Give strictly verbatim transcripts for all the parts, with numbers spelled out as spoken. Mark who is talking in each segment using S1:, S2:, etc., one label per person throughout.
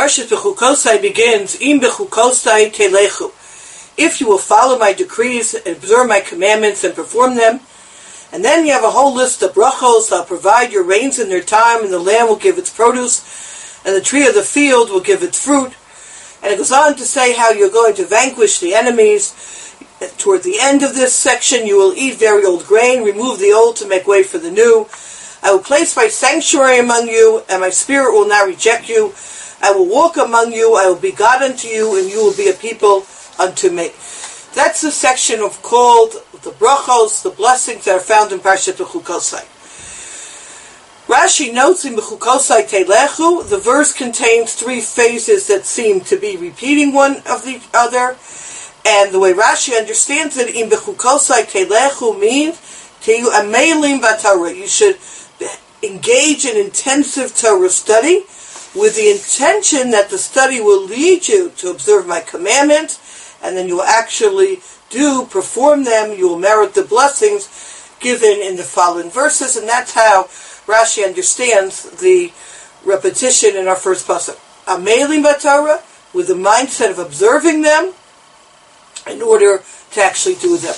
S1: Parashat Bechukosai begins, Im Bechukosai Telechu. If you will follow my decrees and observe my commandments and perform them. And then you have a whole list of brachos. I'll provide your rains in their time, and the land will give its produce, and the tree of the field will give its fruit. And it goes on to say how you're going to vanquish the enemies. Toward the end of this section, you will eat very old grain, remove the old to make way for the new. I will place my sanctuary among you, and my spirit will not reject you. I will walk among you, I will be God unto you, and you will be a people unto me. That's the section of called the brachos, the blessings that are found in Parashat Bechukosai. Rashi notes in Bechukosai Telechu, the verse contains three phases that seem to be repeating one of the other, and the way Rashi understands it, in Bechukosai Telechu means Teyu Amelim B'Torah. You should engage in intensive Torah study with the intention that the study will lead you to observe my commandments, and then you will actually do, perform them, you will merit the blessings given in the following verses, and that's how Rashi understands the repetition in our first pasuk. Amelim B'Torah, with the mindset of observing them in order to actually do them.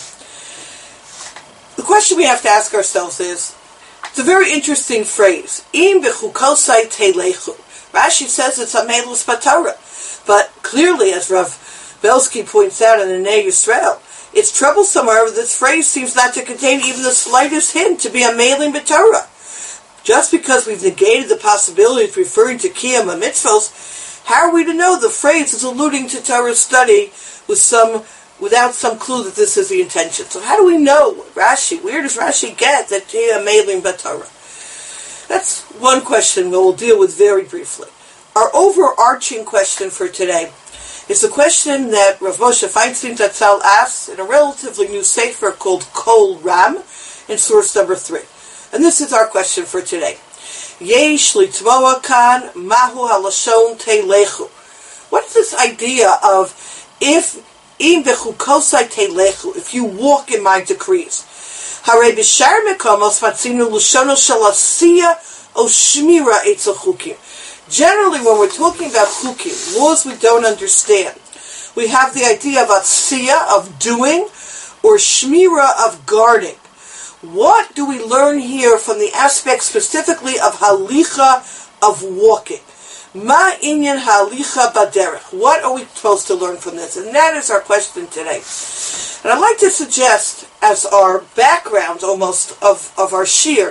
S1: The question we have to ask ourselves is, it's a very interesting phrase, Im Bechukosai Telechu. Rashi says it's Amelus B'Torah, but clearly, as Rav Belsky points out in the Nei Yisrael, it's troublesome, however, this phrase seems not to contain even the slightest hint to be Amelim B'Torah. Just because we've negated the possibility of referring to Kiyam HaMitzvos, how are we to know the phrase is alluding to Torah study with some, without some clue that this is the intention? So how do we know, Rashi, where does Rashi get that Kiyam Amelim B'Torah? That's one question we'll deal with very briefly. Our overarching question for today is the question that Rav Moshe Feinstein Zatzal asks in a relatively new sefer called Kol Ram in source number three. And this is our question for today. Yesh litmoa kan mahu halashon telechu. What is this idea of if im bechukosai telechu, if you walk in my decrees? Harei b'shar mekomos matzinu lushono shel asiya o shmira etzel chukim. Generally, when we're talking about chukim, laws we don't understand, we have the idea of asiya, of doing, or shmira, of guarding. What do we learn here from the aspect specifically of halicha, of walking? Ma inyan halicha baderech. What are we supposed to learn from this? And that is our question today. And I'd like to suggest, as our background almost of, of our shir,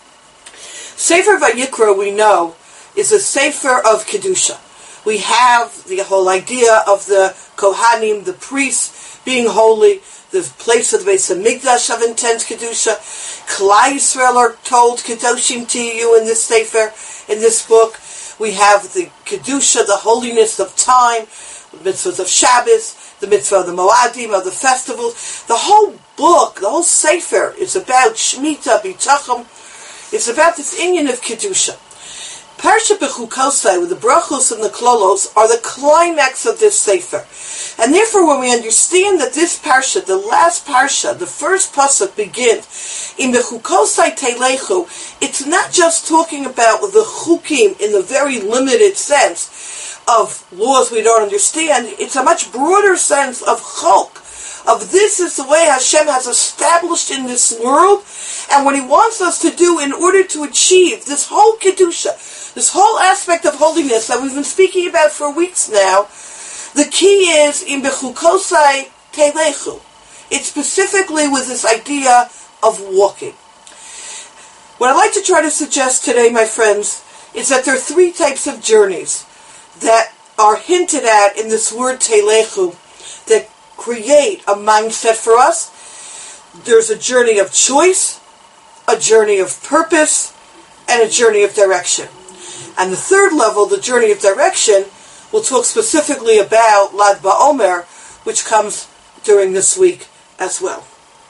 S1: Sefer Vayikra, we know, is a sefer of Kedusha. We have the whole idea of the Kohanim, the priests, being holy, the place of the Beis HaMikdash of intense Kedusha. Klal Yisrael are told Kedoshim to you in this sefer, in this book. We have the Kedusha, the holiness of time, the mitzvahs of Shabbos, the mitzvah of the Moadim, of the festivals. The whole book, the whole sefer is about Shemitah, Bitachon. It's about this inyan of Kedusha. Parashat Bechukosai, with the brachos and the klolos, are the climax of this sefer. And therefore, when we understand that this parsha, the last parsha, the first pasuk begins, in Bechukosai Telechu, it's not just talking about the chukim in the very limited sense of laws we don't understand. It's a much broader sense of chok, of this is the way Hashem has established in this world, and what He wants us to do in order to achieve this whole Kedusha, this whole aspect of holiness that we've been speaking about for weeks now. The key is in Bechukosai Telechu. It's specifically with this idea of walking. What I'd like to try to suggest today, my friends, is that there are three types of journeys that are hinted at in this word Telechu that create a mindset for us. There's a journey of choice, a journey of purpose, and a journey of direction. And the third level, the journey of direction, we'll talk specifically about Lag BaOmer, which comes during this week as well.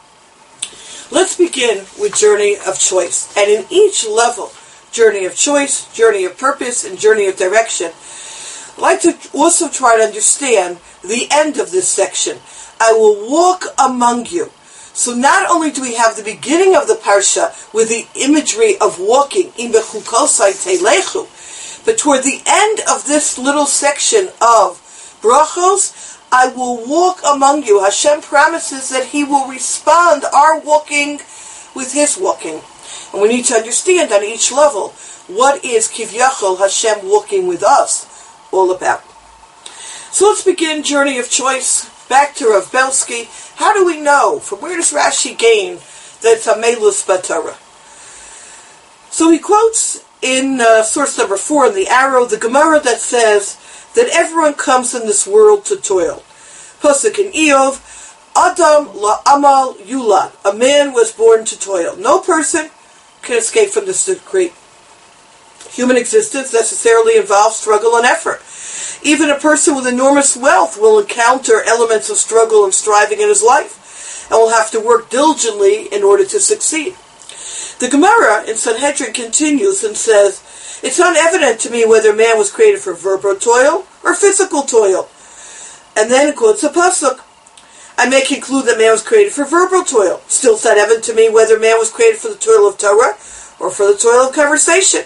S1: Let's begin with journey of choice. And in each level, journey of choice, journey of purpose, and journey of direction, I'd like to also try to understand the end of this section. I will walk among you. So not only do we have the beginning of the parsha with the imagery of walking, im bechukosai telechu, But toward the end of this little section of brachos, I will walk among you. Hashem promises that He will respond our walking with His walking. And we need to understand on each level, what is Kivyachol Hashem walking with us all about? So let's begin Journey of Choice. Back to Rav Belsky. How do we know? From where does Rashi gain that it's Amelus Batorah? So he quotes in uh, source number four in the arrow, the Gemara that says that everyone comes in this world to toil. Pasuk in Eov, Adam la'amal yulad. A man was born to toil. No person can escape from this great human existence necessarily involves struggle and effort. Even a person with enormous wealth will encounter elements of struggle and striving in his life, and will have to work diligently in order to succeed. The Gemara in Sanhedrin continues and says, it's not evident to me whether man was created for verbal toil or physical toil. And then it quotes a pasuk. I may conclude that man was created for verbal toil. Still it's not evident to me whether man was created for the toil of Torah or for the toil of conversation.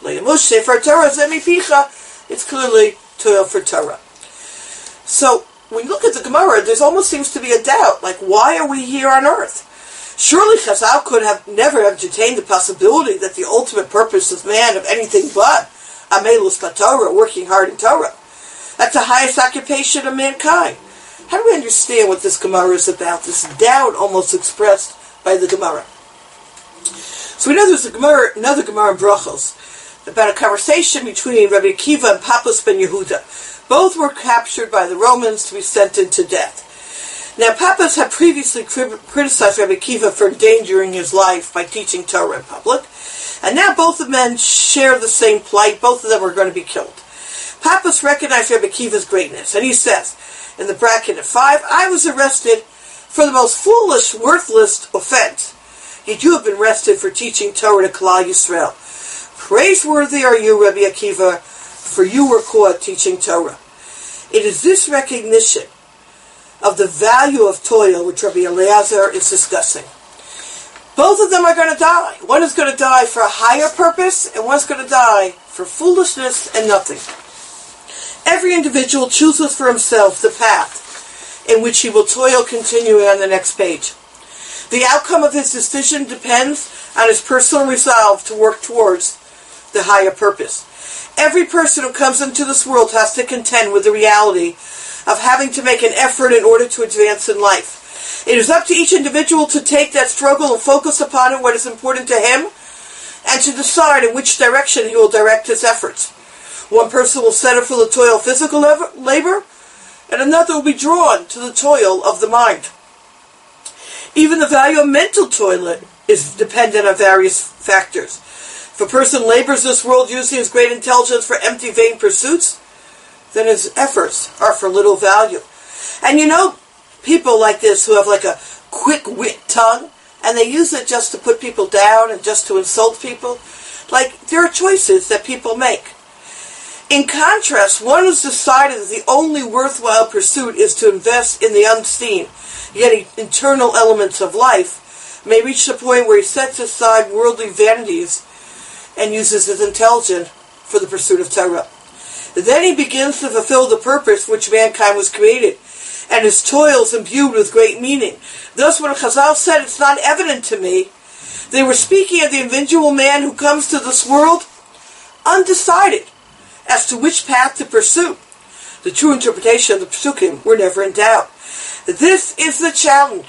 S1: It's clearly toil for Torah. So, when you look at the Gemara, there almost seems to be a doubt, like, why are we here on earth? Surely Chazal could have never entertained the possibility that the ultimate purpose of man of anything but Amelus Batorah, working hard in Torah. That's the highest occupation of mankind. How do we understand what this Gemara is about, this doubt almost expressed by the Gemara? So we know there's a Gemara, another Gemara in Brachos, about a conversation between Rabbi Akiva and Papas ben Yehuda. Both were captured by the Romans to be sentenced to death. Now, Papas had previously criticized Rabbi Akiva for endangering his life by teaching Torah in public, and now both the men share the same plight. Both of them are going to be killed. Papas recognized Rabbi Akiva's greatness, and he says, in the bracket at five, I was arrested for the most foolish, worthless offense. Yet you have been arrested for teaching Torah to Klal Yisrael. Praiseworthy are you, Rabbi Akiva, for you were caught teaching Torah. It is this recognition of the value of toil which Rabbi Eliezer is discussing. Both of them are going to die. One is going to die for a higher purpose, and one's going to die for foolishness and nothing. Every individual chooses for himself the path in which he will toil, continuing on the next page. The outcome of his decision depends on his personal resolve to work towards the higher purpose. Every person who comes into this world has to contend with the reality of having to make an effort in order to advance in life. It is up to each individual to take that struggle and focus upon it, what is important to him, and to decide in which direction he will direct his efforts. One person will settle for the toil of physical labor, and another will be drawn to the toil of the mind. Even the value of mental toil is dependent on various factors. If a person labors this world using his great intelligence for empty, vain pursuits, then his efforts are for little value. And you know, people like this who have like a quick wit tongue, and they use it just to put people down and just to insult people. Like, there are choices that people make. In contrast, one who's decided that the only worthwhile pursuit is to invest in the unseen, yet internal elements of life, may reach the point where he sets aside worldly vanities and uses his intelligence for the pursuit of Torah. Then he begins to fulfill the purpose for which mankind was created, and his toils imbued with great meaning. Thus, when Chazal said, it's not evident to me, they were speaking of the individual man who comes to this world undecided as to which path to pursue. The true interpretation of the Pesukim were never in doubt. This is the challenge.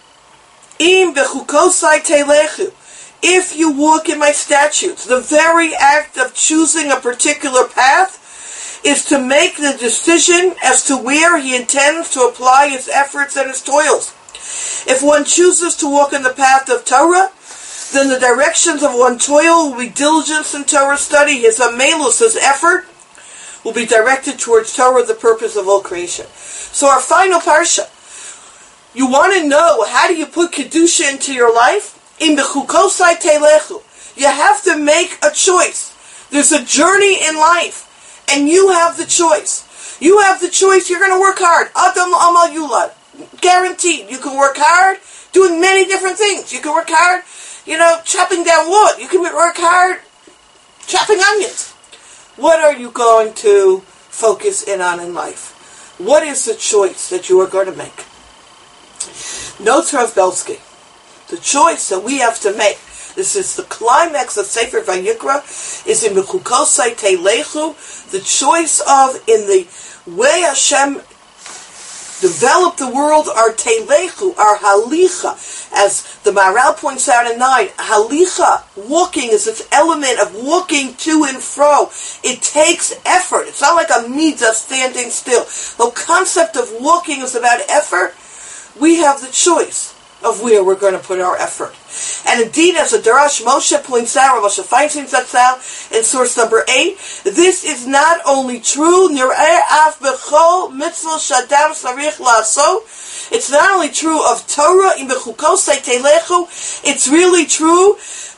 S1: Im bechukosai telechu. If you walk in my statutes, the very act of choosing a particular path is to make the decision as to where he intends to apply his efforts and his toils. If one chooses to walk in the path of Torah, then the directions of one toil will be diligence in Torah study. His amelus, his effort, will be directed towards Torah, the purpose of all creation. So our final parsha, you want to know, how do you put Kedusha into your life? In bechukosai telechu. You have to make a choice. There's a journey in life, and you have the choice. You have the choice. You're going to work hard. Adam amal yulad. Guaranteed. You can work hard doing many different things. You can work hard, you know, chopping down wood. You can work hard chopping onions. What are you going to focus in on in life? What is the choice that you are going to make? Notes Rav Belsky. The choice that we have to make, this is the climax of Sefer Vayikra, is in Bechukosai Teilechu, the choice of, in the way Hashem developed the world, our Teilechu, our Halicha. As the Maharal points out in nine, Halicha, walking, is this element of walking to and fro. It takes effort. It's not like a mitzvah standing still. The concept of walking is about effort. We have the choice of where we're going to put our effort. And indeed, as the Darash Moshe points out, or Moshe Feinstein sets out in source number eight, this is not only true, it's not only true of Torah, it's really true,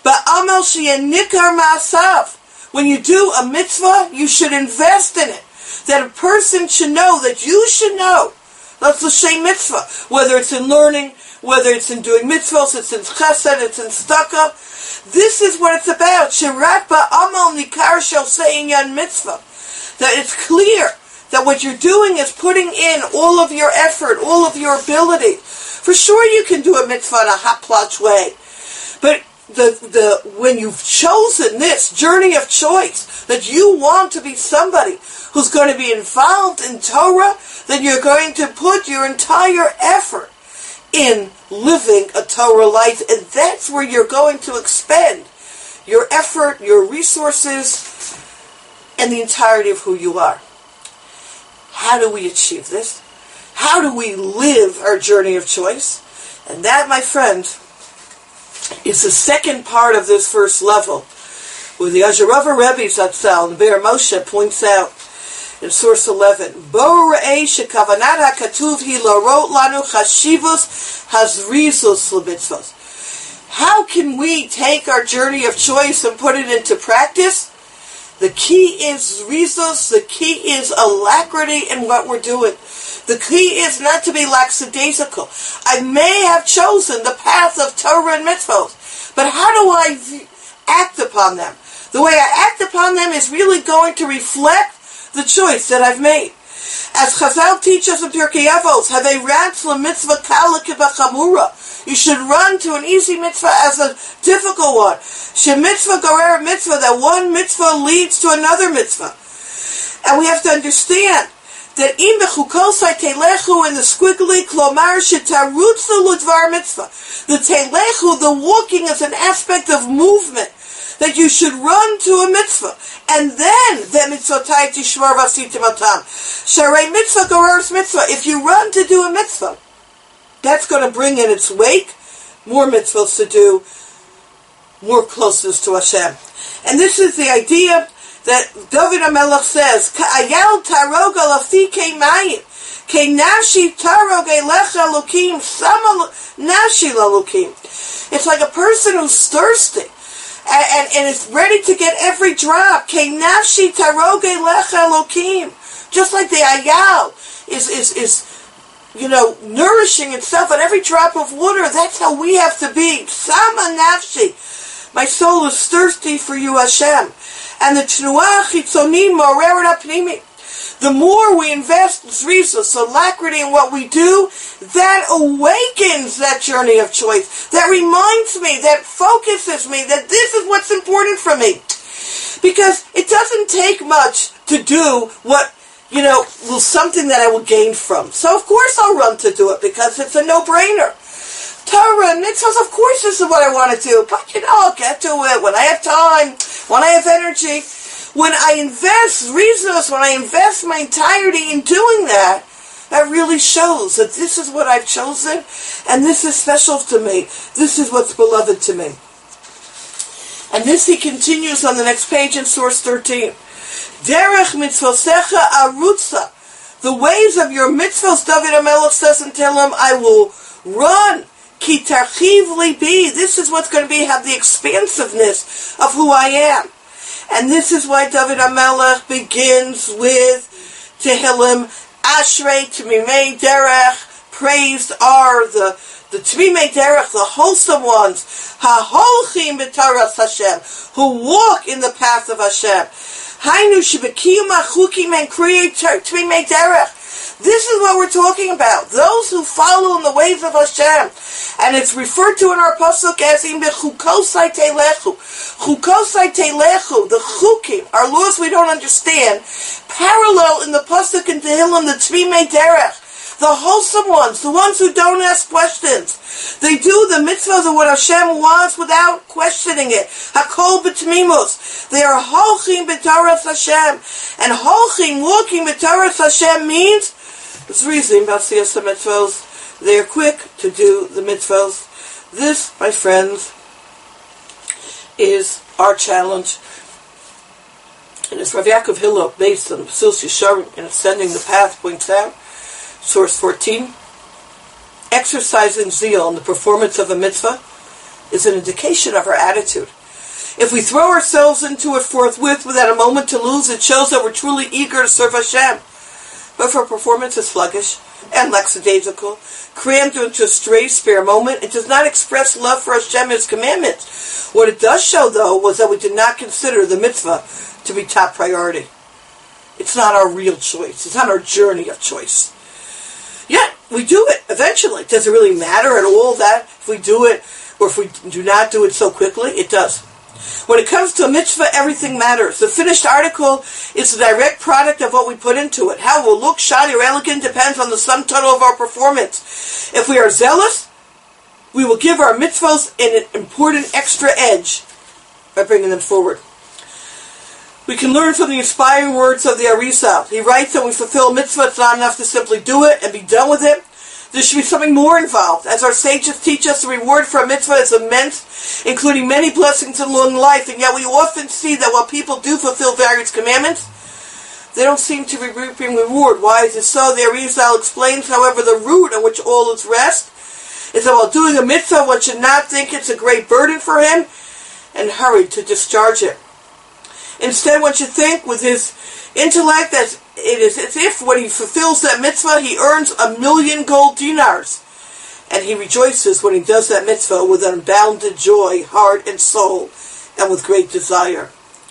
S1: when you do a mitzvah, you should invest in it. That a person should know, that you should know, that's the same mitzvah, whether it's in learning, whether it's in doing mitzvahs, it's in chesed, it's in tzedakah. This is what it's about. Shirat ba'amal nikar shel se'inyan mitzvah. That it's clear that what you're doing is putting in all of your effort, all of your ability. For sure you can do a mitzvah in a hot-plotch way. But the the when you've chosen this journey of choice, that you want to be somebody who's going to be involved in Torah, then you're going to put your entire effort in living a Torah life, and that's where you're going to expend your effort, your resources, and the entirety of who you are. How do we achieve this? How do we live our journey of choice? And that, my friend, is the second part of this first level, where the Azharava Rebbe Zatzal and Be'er Moshe points out in source eleven, Bo ra'ei shekavanat hakatuv hi larot lanu chashivus hazrizus lebitzvos. How can we take our journey of choice and put it into practice? The key is rizus, the key is alacrity in what we're doing. The key is not to be lackadaisical. I may have chosen the path of Torah and mitzvot, but how do I act upon them? The way I act upon them is really going to reflect the choice that I've made. As Chazal teach us in Pirkei Avos, have a ratz mitzvah kala kibachamura. You should run to an easy mitzvah as a difficult one. She mitzvah gorer mitzvah, that one mitzvah leads to another mitzvah. And we have to understand that im bechukosai telechu, in the squiggly klomar shetarutzu ludvar mitzvah. The telechu, the walking, is an aspect of movement, that you should run to a mitzvah, and then the mitzvotai tishmar v'asitim otam. Sharei mitzvah gorers mitzvah. If you run to do a mitzvah, that's going to bring in its wake more mitzvahs to do, more closeness to Hashem. And this is the idea that David HaMelech says, Ka'ayal tarog alafi ke'mayim, ke'nashi tarog elecha lukim, sama nashi lalukim. It's like a person who's thirsty, And, and, and it's ready to get every drop. Ke'nashi taroge lecha elokim. Just like the ayal is, is, is, you know, nourishing itself on every drop of water. That's how we have to be. Sama nafshi. My soul is thirsty for you, Hashem. And the tnuah chitzonim moreret apnimi. The more we invest zrizus, alacrity in what we do, that awakens that journey of choice. That reminds me, that focuses me, that this is what's important for me. Because it doesn't take much to do what, you know, will something that I will gain from. So of course I'll run to do it, because it's a no-brainer. Torah and mitzvahs, of course this is what I want to do. But you know, I'll get to it when I have time, when I have energy. When I invest resources, when I invest my entirety in doing that, that really shows that this is what I've chosen, and this is special to me. This is what's beloved to me. And this he continues on the next page in source thirteen. Derech mitzvosecha arutza. The ways of your mitzvos, David HaMelech says in Tehillim, I will run. Ki tarchiv libi. This is what's going to be, have the expansiveness of who I am. And this is why David HaMelech begins with Tehillim, Ashrei Tamimei Derech, praised are the the Tmimei Derech, the wholesome ones, Haholchim b'Toras Hashem, who walk in the path of Hashem. Hainu shebekiyum hachukim and create Tmimei Derech. This is what we're talking about. Those who follow in the ways of Hashem. And it's referred to in our pasuk as im b'chukosai telechu. Chukosai telechu, the chukim, our laws we don't understand, parallel in the pasuk in Tehillim, the Tmimei Derech. The wholesome ones, the ones who don't ask questions. They do the mitzvahs of what Hashem wants without questioning it. Hakol b'tmimus. They are holchim b'toras Hashem. And holchim, walking b'toras Hashem means, it's reasoning about siyas mitzvahs. They are quick to do the mitzvahs. This, my friends, is our challenge. And as Rav Yaakov Hillel, based on the Mesillas Yesharim in Ascending the Path, points out, Source fourteen, exercising zeal in the performance of a mitzvah is an indication of our attitude. If we throw ourselves into it forthwith without a moment to lose, it shows that we're truly eager to serve Hashem. But if our performance is sluggish and lackadaisical, crammed into a stray spare moment, it does not express love for Hashem and His commandments. What it does show, though, was that we did not consider the mitzvah to be top priority. It's not our real choice. It's not our journey of choice. Yet, we do it eventually. Does it really matter at all that if we do it or if we do not do it so quickly? It does. When it comes to a mitzvah, everything matters. The finished article is the direct product of what we put into it. How it will look, shiny, or elegant depends on the sum total of our performance. If we are zealous, we will give our mitzvahs an important extra edge by bringing them forward. We can learn from the inspiring words of the Arizal. He writes that we fulfill mitzvah, it's not enough to simply do it and be done with it. There should be something more involved. As our sages teach us, the reward for a mitzvah is immense, including many blessings in long life, and yet we often see that while people do fulfill various commandments, they don't seem to be reaping reward. Why is it so? The Arizal explains, however, the root on which all is rest is that while doing a mitzvah, one should not think it's a great burden for him and hurry to discharge it. Instead, one should think with his intellect that it is as if when he fulfills that mitzvah, he earns a million gold dinars. And he rejoices when he does that mitzvah with unbounded joy, heart and soul, and with great desire.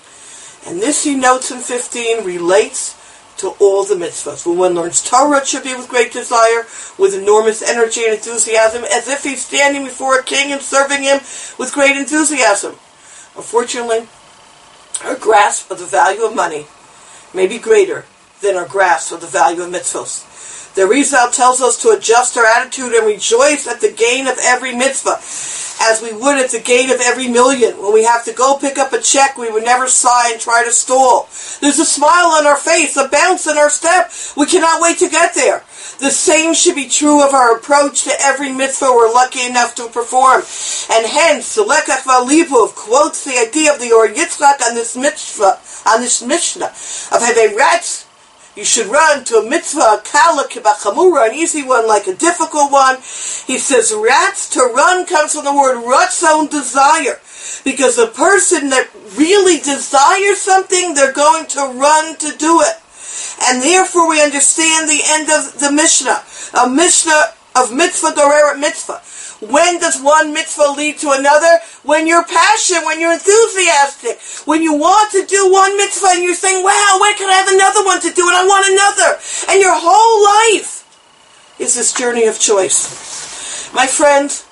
S1: And this, he notes in fifteen, relates to all the mitzvahs. When one learns Torah, it should be with great desire, with enormous energy and enthusiasm, as if he's standing before a king and serving him with great enthusiasm. Unfortunately, our grasp of the value of money may be greater than our grasp of the value of mitzvahs. The Arizal tells us to adjust our attitude and rejoice at the gain of every mitzvah, as we would at the gain of every million. When we have to go pick up a check, we would never sigh and try to stall. There's a smile on our face, a bounce in our step. We cannot wait to get there. The same should be true of our approach to every mitzvah we're lucky enough to perform. And hence, the Lekach V'Alibov quotes the idea of the Or Yitzchak on this mitzvah, on this Mishnah, of Hevei Ratz. You should run to a mitzvah, a kala kibachamura, an easy one like a difficult one. He says, ratz, to run, comes from the word ratzon, desire. Because a person that really desires something, they're going to run to do it. And therefore we understand the end of the Mishnah, a Mishnah of mitzvah doreret mitzvah. When does one mitzvah lead to another? When you're passionate, when you're enthusiastic, when you want to do one mitzvah and you're saying, wow, when can I have another one to do and I want another? And your whole life is this journey of choice. My friends,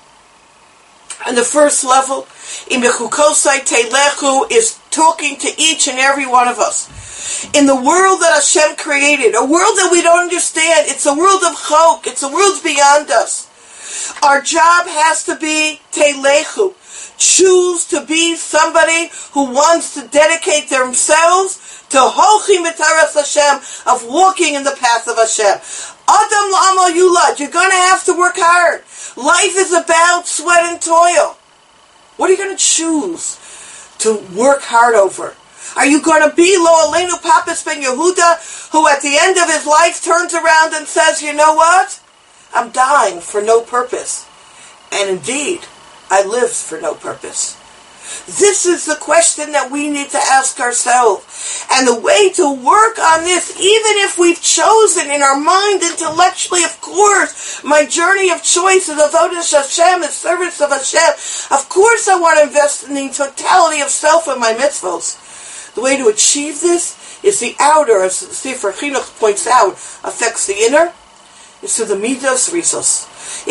S1: on the first level, Im bechukosai telechu is talking to each and every one of us. In the world that Hashem created, a world that we don't understand, it's a world of chok, it's a world beyond us. Our job has to be telechu. Choose to be somebody who wants to dedicate themselves to holchim b'toras Hashem, of walking in the path of Hashem. Adam l'amal yulad, you're going to have to work hard. Life is about sweat and toil. What are you going to choose to work hard over? Are you going to be Lo Aleinu Papas ben Yehuda, who at the end of his life turns around and says, you know what? I'm dying for no purpose. And indeed, I lived for no purpose. This is the question that we need to ask ourselves. And the way to work on this, even if we've chosen in our mind intellectually, of course, my journey of choice is avodas Hashem, is service of Hashem. Of course I want to invest in the totality of self and my mitzvos. The way to achieve this is the outer, as Sefer Chinuch points out, affects the inner, is through the midos rizos.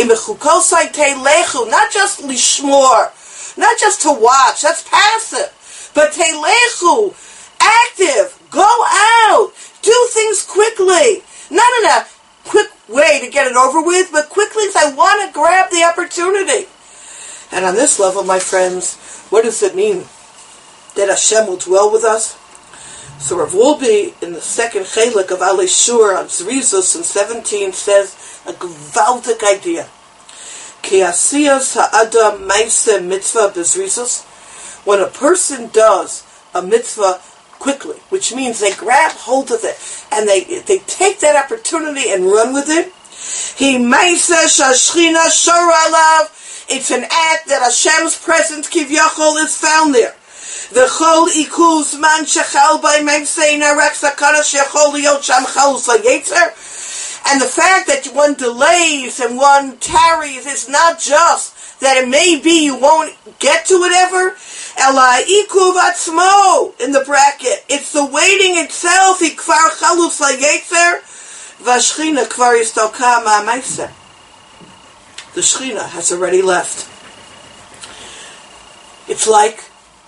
S1: Not just lishmor, not just to watch, that's passive, but telechu, active, go out, do things quickly, not in a quick way to get it over with, but quickly as I want to grab the opportunity. And on this level, my friends, what does it mean? That Hashem will dwell with us? So Rav Wolbe, in the second chelik of Alei Shur on Zrizus in seventeen, says a gewaltic idea. Ki asiyas ha'adam ma'aseh mitzvah b'zrizus. When a person does a mitzvah quickly, which means they grab hold of it and they they take that opportunity and run with it. He ma'aseh shashchina shor alav. It's an act that Hashem's presence kivyachol is found there. V'chol ikuz man shechal by ma'aseh narek sakana shechol liyot sham chalus la'yetzer. And the fact that one delays and one tarries is not just that it may be you won't get to it ever. Ela ikuv atzmo in the bracket. It's the waiting itself. He kvar chalus la'yetzer. V'ashchina kvar yistalka ma'aseh. The Shechina has already left. It's like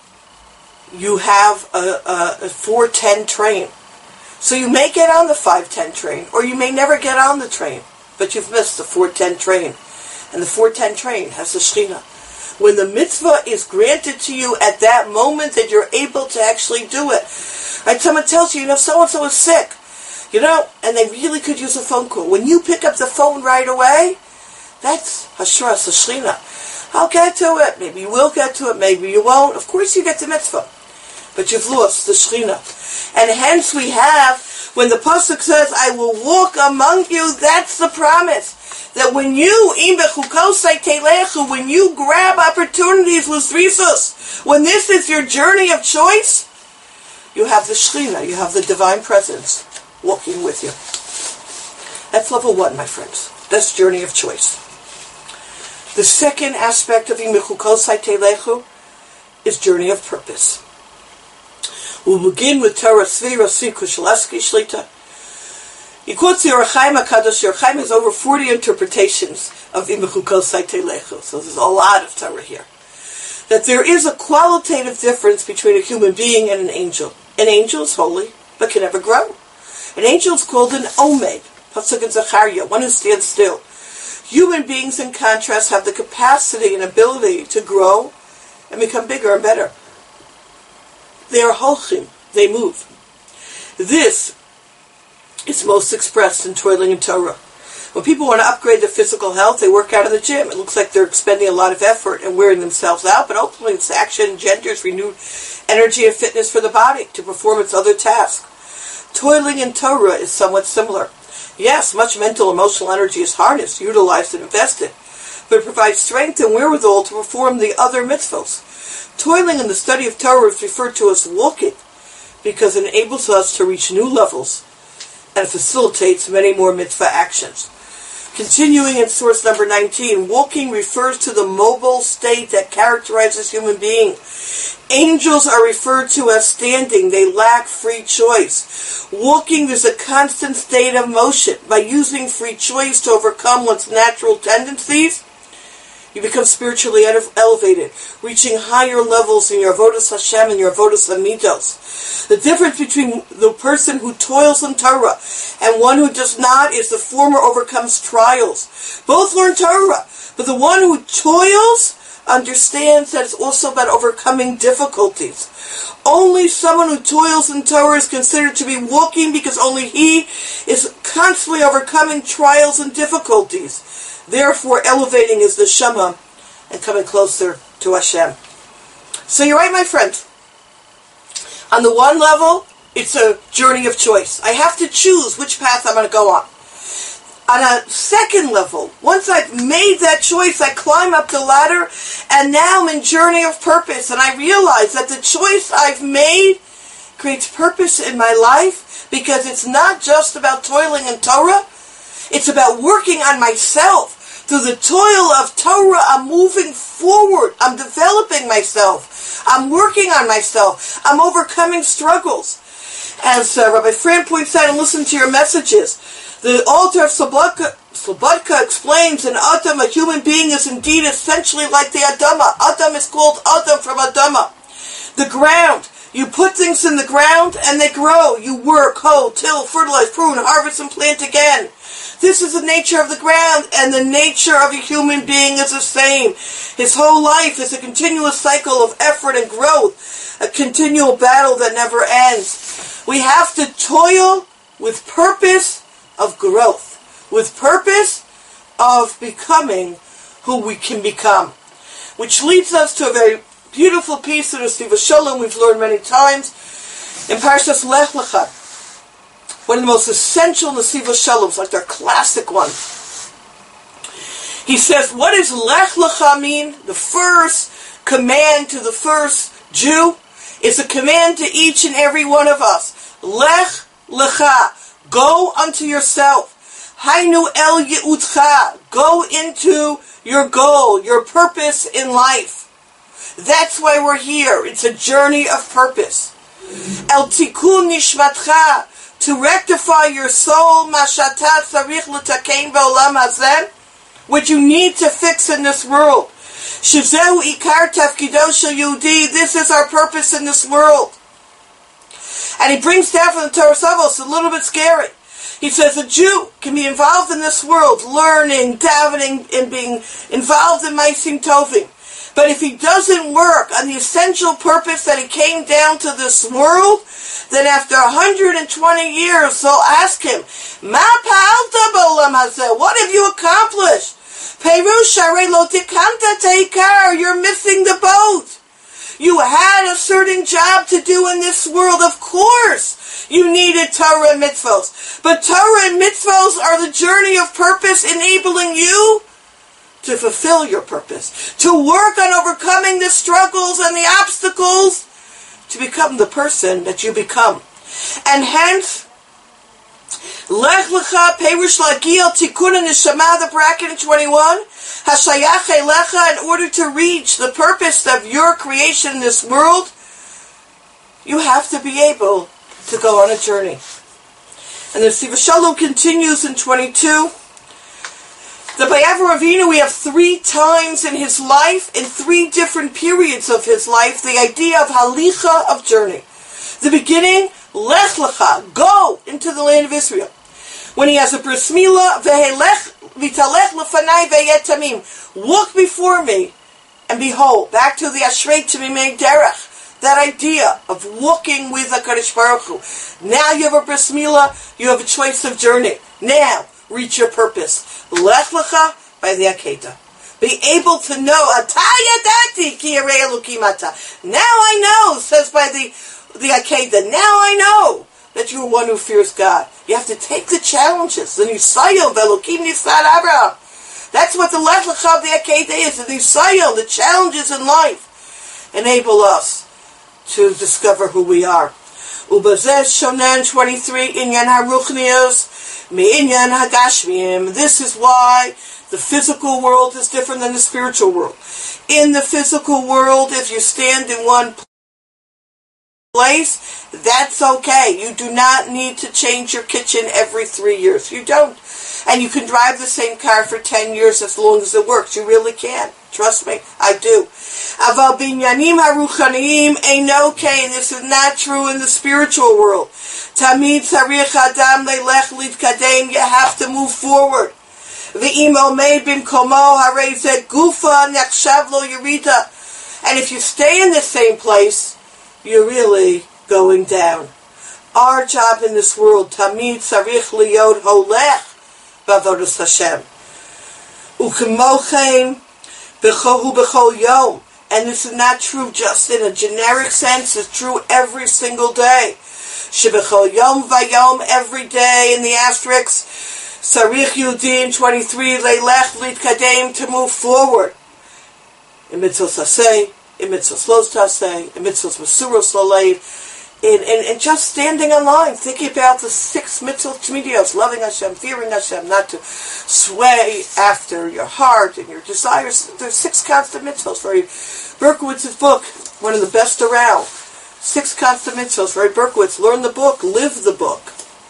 S1: you have a, a, a four ten train. So you may get on the five ten train, or you may never get on the train, but you've missed the four ten train. And the four ten train has the Shechina. When the mitzvah is granted to you at that moment that you're able to actually do it. Right? Someone tells you, you know, so-and-so is sick, you know, and they really could use a phone call. When you pick up the phone right away, that's Hashras Shechina. I'll get to it. Maybe you will get to it. Maybe you won't. Of course you get the mitzvah. But you've lost the Shechina. And hence we have, when the Pasuk says, I will walk among you, that's the promise. That when you, when you grab opportunities with Rizos, when this is your journey of choice, you have the Shechina, you have the divine presence walking with you. That's level one, my friends. That's journey of choice. The second aspect of Imechukosai Telechu is journey of purpose. We'll begin with Torah Svira Sikhu Shaleski Shlita. He quotes the Orach Chaim HaKadosh. Orach Chaim has over forty interpretations of Imechukosai Telechu. So there's a lot of Torah here. That there is a qualitative difference between a human being and an angel. An angel is holy, but can never grow. An angel is called an Omed. Pasuk in Zechariah, one who stands still. Human beings, in contrast, have the capacity and ability to grow and become bigger and better. They are holchim, they move. This is most expressed in toiling in Torah. When people want to upgrade their physical health, they work out in the gym. It looks like they're expending a lot of effort and wearing themselves out, but ultimately its action engenders renewed energy and fitness for the body to perform its other tasks. Toiling in Torah is somewhat similar. Yes, much mental, emotional energy is harnessed, utilized, and invested, but it provides strength and wherewithal to perform the other mitzvos. Toiling in the study of Torah is referred to as walking because it enables us to reach new levels and facilitates many more mitzvah actions. Continuing in source number nineteen, walking refers to the mobile state that characterizes human beings. Angels are referred to as standing. They lack free choice. Walking is a constant state of motion. By using free choice to overcome one's natural tendencies, you become spiritually elevated, reaching higher levels in your avodas Hashem and your avodas Amidos. The difference between the person who toils in Torah and one who does not is the former overcomes trials. Both learn Torah, but the one who toils understands that it's also about overcoming difficulties. Only someone who toils in Torah is considered to be walking because only he is constantly overcoming trials and difficulties. Therefore, elevating his neshama and coming closer to Hashem. So you're right, my friends. On the one level, it's a journey of choice. I have to choose which path I'm going to go on. On a second level, once I've made that choice, I climb up the ladder, and now I'm in journey of purpose, and I realize that the choice I've made creates purpose in my life, because it's not just about toiling in Torah, it's about working on myself. Through the toil of Torah, I'm moving forward, I'm developing myself, I'm working on myself, I'm overcoming struggles. As uh, Rabbi Fran points out, and listen to your messages, the altar of Slobodka, Slobodka explains, an Adam, a human being, is indeed essentially like the Adama. Adam is called Adam from Adama. The ground. You put things in the ground and they grow. You work, hoe, till, fertilize, prune, harvest, and plant again. This is the nature of the ground, and the nature of a human being is the same. His whole life is a continuous cycle of effort and growth, a continual battle that never ends. We have to toil with purpose of growth, with purpose of becoming who we can become. Which leads us to a very beautiful piece of the Nesiva Shalom we've learned many times in Parshas Lech Lecha. One of the most essential Nesiva Shaloms, like their classic one. He says, what does Lech Lecha mean? The first command to the first Jew is a command to each and every one of us. Lech Lecha. Go unto yourself. Hainu el ye'utcha. Go into your goal, your purpose in life. That's why we're here. It's a journey of purpose. El tikun nishmatcha. To rectify your soul, mashata tzarich l'takein ba'olam hazeh, what you need to fix in this world. Shizehu ikar tafkido shel Yehudi. This is our purpose in this world. And he brings down from the Torah Savos, a little bit scary. He says a Jew can be involved in this world, learning, davening, and being involved in Maisim Tovim. But if he doesn't work on the essential purpose that he came down to this world, then after one hundred twenty years, they'll ask him, Ma pa'alta b'olam hazeh? What have you accomplished? Perush harei lo tikanta teikar. You're missing the boat. You had a certain job to do in this world. Of course, you needed Torah and mitzvos. But Torah and mitzvos are the journey of purpose, enabling you to fulfill your purpose, to work on overcoming the struggles and the obstacles, to become the person that you become. And hence, Lech Lecha Perush Lagiel Tikkun Neshama, the bracket in twenty-one, Hashayach Elecha, in order to reach the purpose of your creation in this world, you have to be able to go on a journey. And the Nesiva Shalom continues in twenty-two. The by Avraham Avinu, we have three times in his life, in three different periods of his life, the idea of halicha, of journey. The beginning, Lech Lecha, go into the land of Israel. When he has a bris milah, Vehelech vitalech lefanai veyet tamim, walk before me, and behold, back to the Ashrei Tamimei Derech, that idea of walking with HaKadosh Baruch Hu. Now you have a bris milah, you have a choice of journey. Now, reach your purpose. Lech Lecha by the Akedah. Be able to know, Atayadati ki yarei Elokim ata. Now I know, says by the the Akedah, now I know that you're one who fears God. You have to take the challenges. The Nisayon, Velokim Nisad Abraham. That's what the Lech Lecha of the Akedah is. The Nisayon, the challenges in life, enable us to discover who we are. Ubazeh Shonan twenty-three, Inyan HaRuchnios, Me'inyan HaGashmim. This is why the physical world is different than the spiritual world. In the physical world, if you stand in one place, that's okay. You do not need to change your kitchen every three years. You don't. And you can drive the same car for ten years as long as it works. You really can. Trust me, I do. Aval binyanim haruchaniim ain't okay, and this is not true in the spiritual world. Tamid tzarich adam leilech lidkadem. You have to move forward. V'im omeid bimkomo harei zeh gufa nechshav lo yerida. And if you stay in the same place, you're really going down. Our job in this world, tamid tzarich liyot holech b'avodas Hashem. Ukemochem b'chohu b'chol yom. And this is not true just in a generic sense. It's true every single day. Shebechol yom vayom, every day in the asterisk. Sarich Yudin twenty-three, Leilech Litkadem, to move forward. In mitzvos aseh, in mitzvos los taseh, in mitzvos masuros lalev, in, in, in just standing in line, thinking about the six mitzvot shmidios, loving Hashem, fearing Hashem, not to sway after your heart and your desires. There's six constant mitzvos. Very Berkowitz's book, one of the best around. Six constant mitzvos. Very Berkowitz. Learn the book, live the book.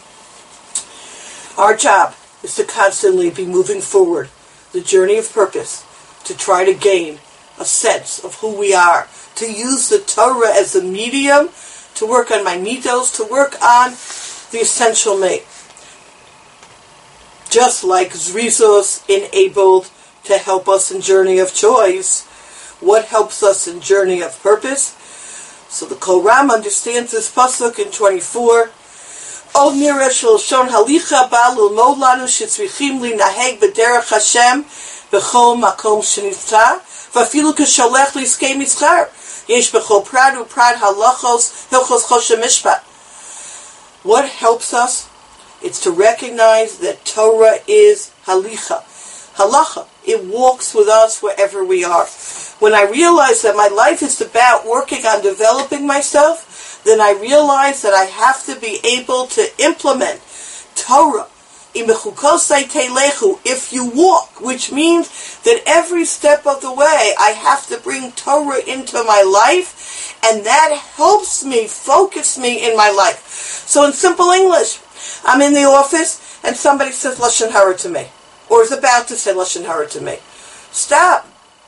S1: Our job is to constantly be moving forward, the journey of purpose, to try to gain a sense of who we are, to use the Torah as a medium, to work on my midos, to work on the essential me. Just like Zrizos enabled to help us in journey of choice, what helps us in journey of purpose? So the Kol Ram understands this pasuk in twenty-four. Od nireh shel shon halicha ba lilmod lanu shetzrichim linaheg b'derech Hashem b'chol makom shenivta v'afilu kasholech liskei mitzchar yesh b'chol prad u'prad halachos hilchos choshen mishpat. What helps us? It's to recognize that Torah is halicha. Halacha. It walks with us wherever we are. When I realize that my life is about working on developing myself, then I realize that I have to be able to implement Torah. If you walk, which means that every step of the way I have to bring Torah into my life, and that helps me focus me in my life. So in simple English, I'm in the office and somebody says Lashon Hara to me, or is about to say Lashon Hara to me. Stop.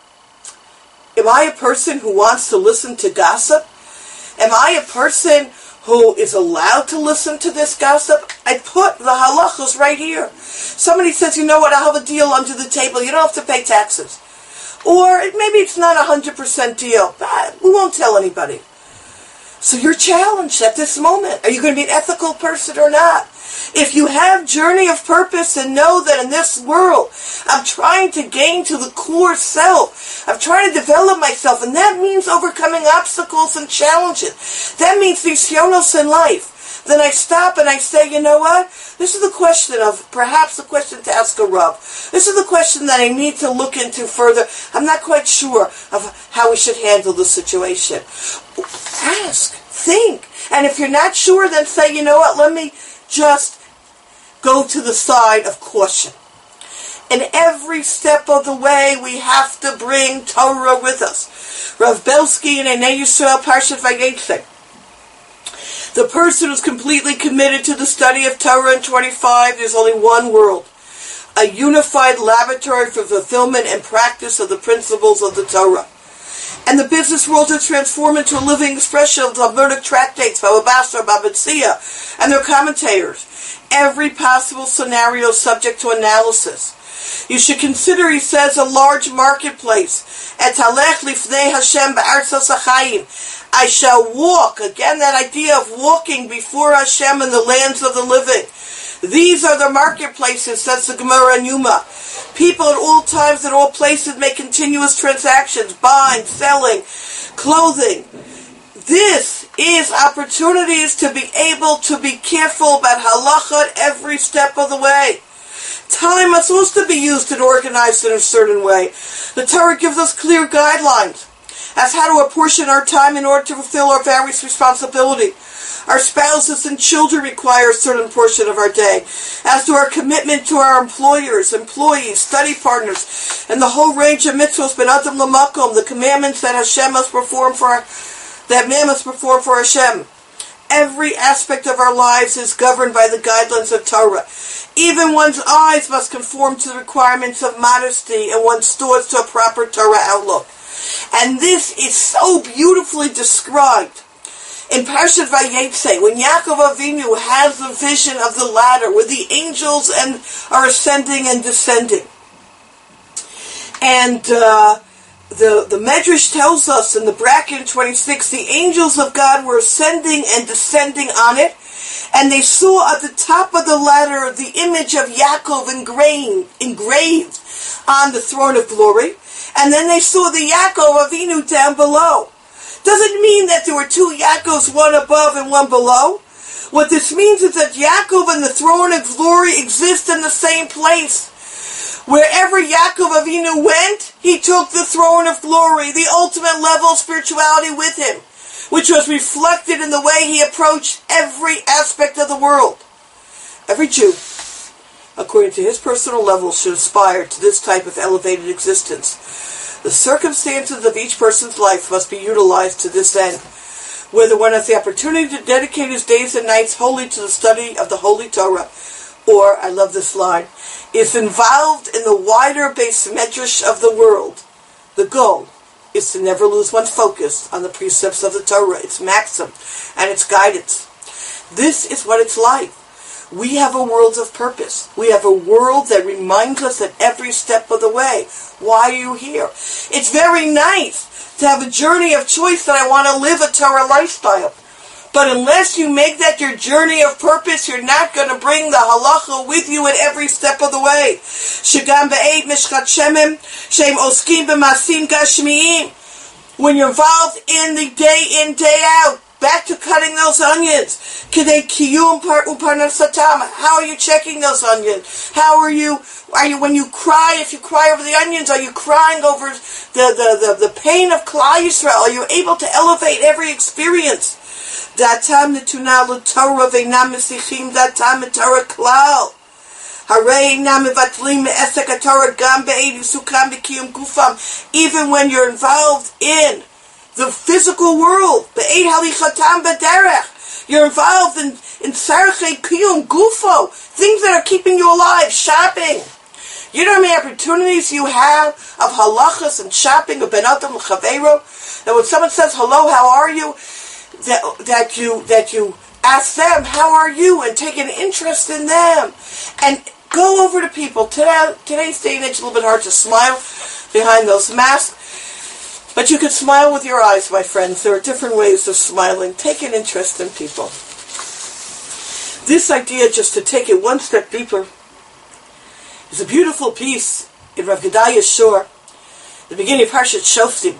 S1: Am I a person who wants to listen to gossip? Am I a person who is allowed to listen to this gossip? I put the halachos right here. Somebody says, you know what, I'll have a deal under the table. You don't have to pay taxes. Or maybe it's not a one hundred percent deal. But we won't tell anybody. So you're challenged at this moment. Are you going to be an ethical person or not? If you have journey of purpose and know that in this world, I'm trying to gain to the core self. I'm trying to develop myself. And that means overcoming obstacles and challenges. That means nisyonos in life. Then I stop and I say, you know what? This is the question of, perhaps the question to ask a Rav. This is the question that I need to look into further. I'm not quite sure of how we should handle the situation. Ask. Think. And if you're not sure, then say, you know what? Let me just go to the side of caution. And every step of the way, we have to bring Torah with us. Rav Belsky in Einei Yisrael, Parshat Vayetze. The person who's completely committed to the study of Torah in twenty-five, there's only one world. A unified laboratory for fulfillment and practice of the principles of the Torah. And the business world is transformed into a living expression of the Talmudic tractates, Baba Basra, Baba Tzia, and their commentators. Every possible scenario is subject to analysis. You should consider, he says, a large marketplace. Et halech lifnei Hashem ba'arzos hachayim. I shall walk. Again, that idea of walking before Hashem in the lands of the living. These are the marketplaces, says the Gemara in Yuma. People at all times, at all places, make continuous transactions, buying, selling, clothing. This is opportunities to be able to be careful about halacha at every step of the way. Time is supposed to be used and organized in a certain way. The Torah gives us clear guidelines as how to apportion our time in order to fulfill our various responsibilities. Our spouses and children require a certain portion of our day, as do our commitment to our employers, employees, study partners, and the whole range of mitzvos, ben adam lamakom, the commandments that Hashem must perform for our, that man must perform for Hashem. Every aspect of our lives is governed by the guidelines of Torah. Even one's eyes must conform to the requirements of modesty, and one's thoughts to a proper Torah outlook. And this is so beautifully described in Parshat Vayetze, when Yaakov Avinu has the vision of the ladder, where the angels and are ascending and descending. And uh, the, the Medrash tells us in the bracket in twenty-six, the angels of God were ascending and descending on it, and they saw at the top of the ladder the image of Yaakov engraved, engraved on the throne of glory, and then they saw the Yaakov Avinu down below. Doesn't mean that there were two Yaakovs, one above and one below. What this means is that Yaakov and the throne of glory exist in the same place. Wherever Yaakov Avinu went, he took the throne of glory, the ultimate level of spirituality with him, which was reflected in the way he approached every aspect of the world. Every Jew, according to his personal level, should aspire to this type of elevated existence. The circumstances of each person's life must be utilized to this end. Whether one has the opportunity to dedicate his days and nights wholly to the study of the Holy Torah, or, I love this line, is involved in the wider base medrash of the world. The goal is to never lose one's focus on the precepts of the Torah, its maxim, and its guidance. This is what it's like. We have a world of purpose. We have a world that reminds us at every step of the way, why are you here? It's very nice to have a journey of choice that I want to live a Torah lifestyle. But unless you make that your journey of purpose, you're not going to bring the halacha with you at every step of the way. Shegam be'ed mishchat shemim, shem oskim b'masim gashmiim. When you're involved in the day in, day out, back to cutting those onions. Kidei kiyum uparnasatam. How are you checking those onions? How are you, are you, when you cry, if you cry over the onions, are you crying over the, the, the, the pain of Klal Yisrael? Are you able to elevate every experience? Datam netuna l'Torah ve'nam mesichim datam eTorah klal. Harei nam mevatlim me'esek haTorah gam be'ed yisukam b'kiyum gufam. Even when you're involved in the physical world, be'ed halichatam b'derech, you're involved in in sarchei kiyum gufo, things that are keeping you alive, shopping. You know how many opportunities you have of halachas and shopping of ben adam l'chaveiro? That when someone says hello, how are you? That, that you that you ask them, how are you, and take an interest in them. And go over to people. Today, today's day and age, it's a little bit hard to smile behind those masks. But you can smile with your eyes, my friends. There are different ways of smiling. Take an interest in people. This idea, just to take it one step deeper, is a beautiful piece in Rav Gedalia Shor, the beginning of Parshat Shoftim,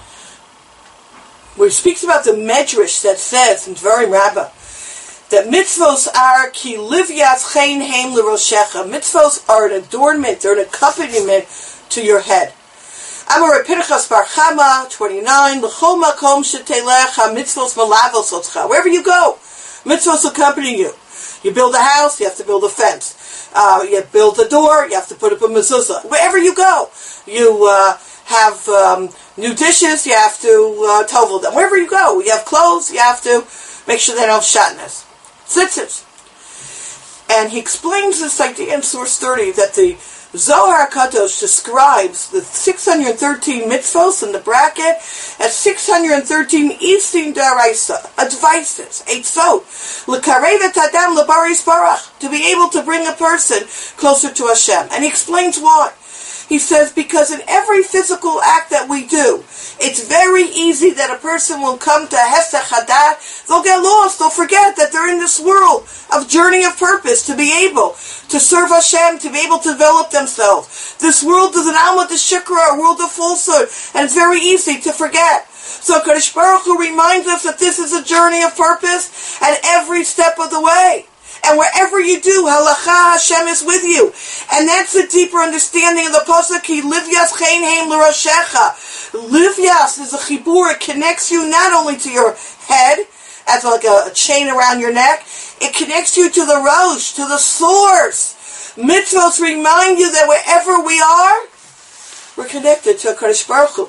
S1: where he speaks about the medrash that says in Dvarim Rabbah that mitzvos are ki livyas chein heim l'roshecha. Mitzvos are an adornment, they're an accompaniment to your head. Amar Pinchas Bar Chama, twenty-nine, l'chol makom shetelech ha-mitzvos malavos otcha. Wherever you go, mitzvos accompany you. You build a house, you have to build a fence. Uh, you build a door, you have to put up a mezuzah. Wherever you go, you uh, have um, new dishes, you have to uh, tovel them. Wherever you go, you have clothes, you have to make sure they don't have shatnez. Tzitzis. And he explains this idea in source thirty that the Zohar HaKadosh describes the six hundred thirteen mitzvos in the bracket as six hundred thirteen isin daraisa, advices, eitzot, l'karevet adam l'baris barach, to be able to bring a person closer to Hashem. And he explains why. He says, because in every physical act that we do, it's very easy that a person will come to Hesech Hadat, they'll get lost, they'll forget that they're in this world of journey of purpose, to be able to serve Hashem, to be able to develop themselves. This world is an Alma de Shikra, a world of falsehood, and it's very easy to forget. So Kadosh Baruch Hu reminds us that this is a journey of purpose at every step of the way. And wherever you do, halacha, Hashem is with you. And that's the deeper understanding of the Pasuk, Ki livyas chein heim l'roshecha. Livyas is a chibur, it connects you not only to your head, as like a, a chain around your neck, it connects you to the rosh, to the source. Mitzvos remind you that wherever we are, we're connected to Kadosh Baruch Hu.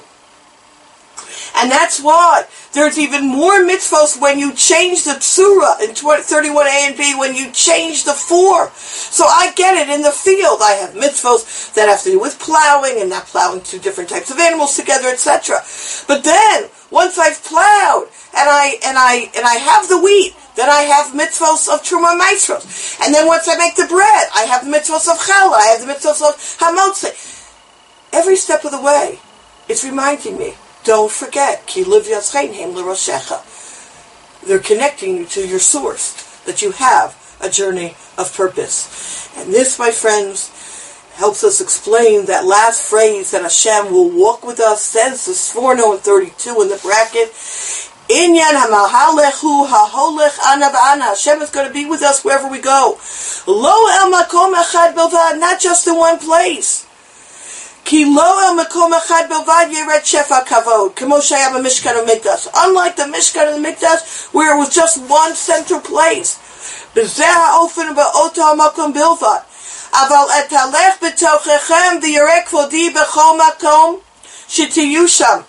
S1: And that's why there's even more mitzvos when you change the tzura in thirty-one A and B, when you change the form. So I get it in the field. I have mitzvos that have to do with plowing and not plowing two different types of animals together, et cetera. But then, once I've plowed and I and I and I have the wheat, then I have mitzvos of Truma Maestros. And then once I make the bread, I have the mitzvos of Challah, I have the mitzvos of Hamotze. Every step of the way, it's reminding me, don't forget, Ki livyas chein heim l'roshecha. They're connecting you to your source, that you have a journey of purpose. And this, my friends, helps us explain that last phrase that Hashem will walk with us, says the Sforno in thirty-two in the bracket, Inyan ha'mahalechu ha'holech ana v'ana. Hashem is going to be with us wherever we go. Lo el makom echad bilvad, not just in one place. Ki lo el makom echad bilvad yeret shefa kavod, kemo shaya b'mishkan ha'mikdash. Unlike the Mishkan and the Mikdash, where it was just one central place. B'zeh ha'ofen ba'oto ha'makom bilvad. Aval et halech b'tochechem v'yireh kvodi b'chol makom shetiyu sham.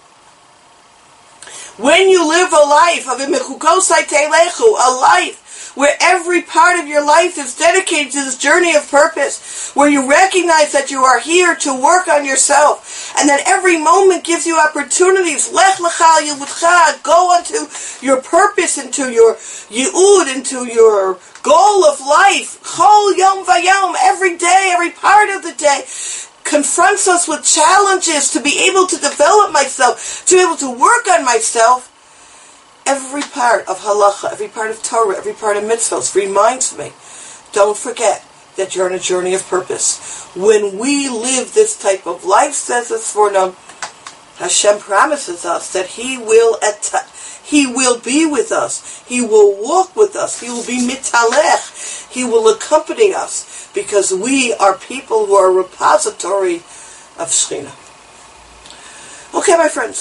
S1: When you live a life of imechukosai teilechu, a life where every part of your life is dedicated to this journey of purpose, where you recognize that you are here to work on yourself, and that every moment gives you opportunities, lech lecha yilutcha, go onto your purpose, into your yi'ud, into your goal of life, chol yom vayom, every day, every part of the day, confronts us with challenges to be able to develop myself, to be able to work on myself. Every part of halacha, every part of Torah, every part of mitzvahs reminds me, don't forget that you're on a journey of purpose. When we live this type of life, says the Sforno, Hashem promises us that He will at- He will be with us. He will walk with us. He will be mitalech. He will accompany us, because we are people who are a repository of Shekhinah. Okay, my friends,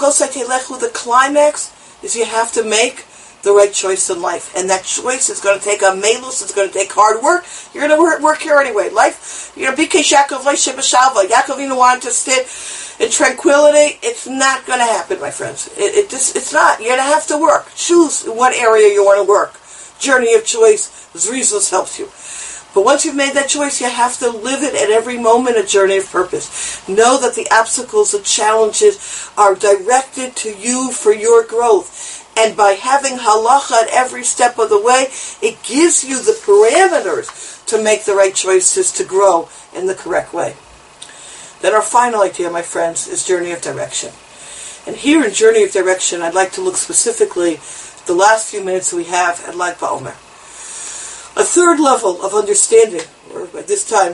S1: the climax is you have to make the right choice in life. And that choice is going to take a melus, it's going to take hard work. You're going to work, work here anyway. Life, you know, B K Yaakov, Yaakov wanted to sit in tranquility. It's not going to happen, my friends. It, it just, it's not. You're going to have to work. Choose what area you want to work. Journey of choice, Zrizos helps you. But once you've made that choice, you have to live it at every moment, a journey of purpose. Know that the obstacles and challenges are directed to you for your growth. And by having halacha at every step of the way, it gives you the parameters to make the right choices to grow in the correct way. Then our final idea, my friends, is journey of direction. And here in journey of direction, I'd like to look specifically the last few minutes we have at Lag BaOmer. A third level of understanding, or by this time,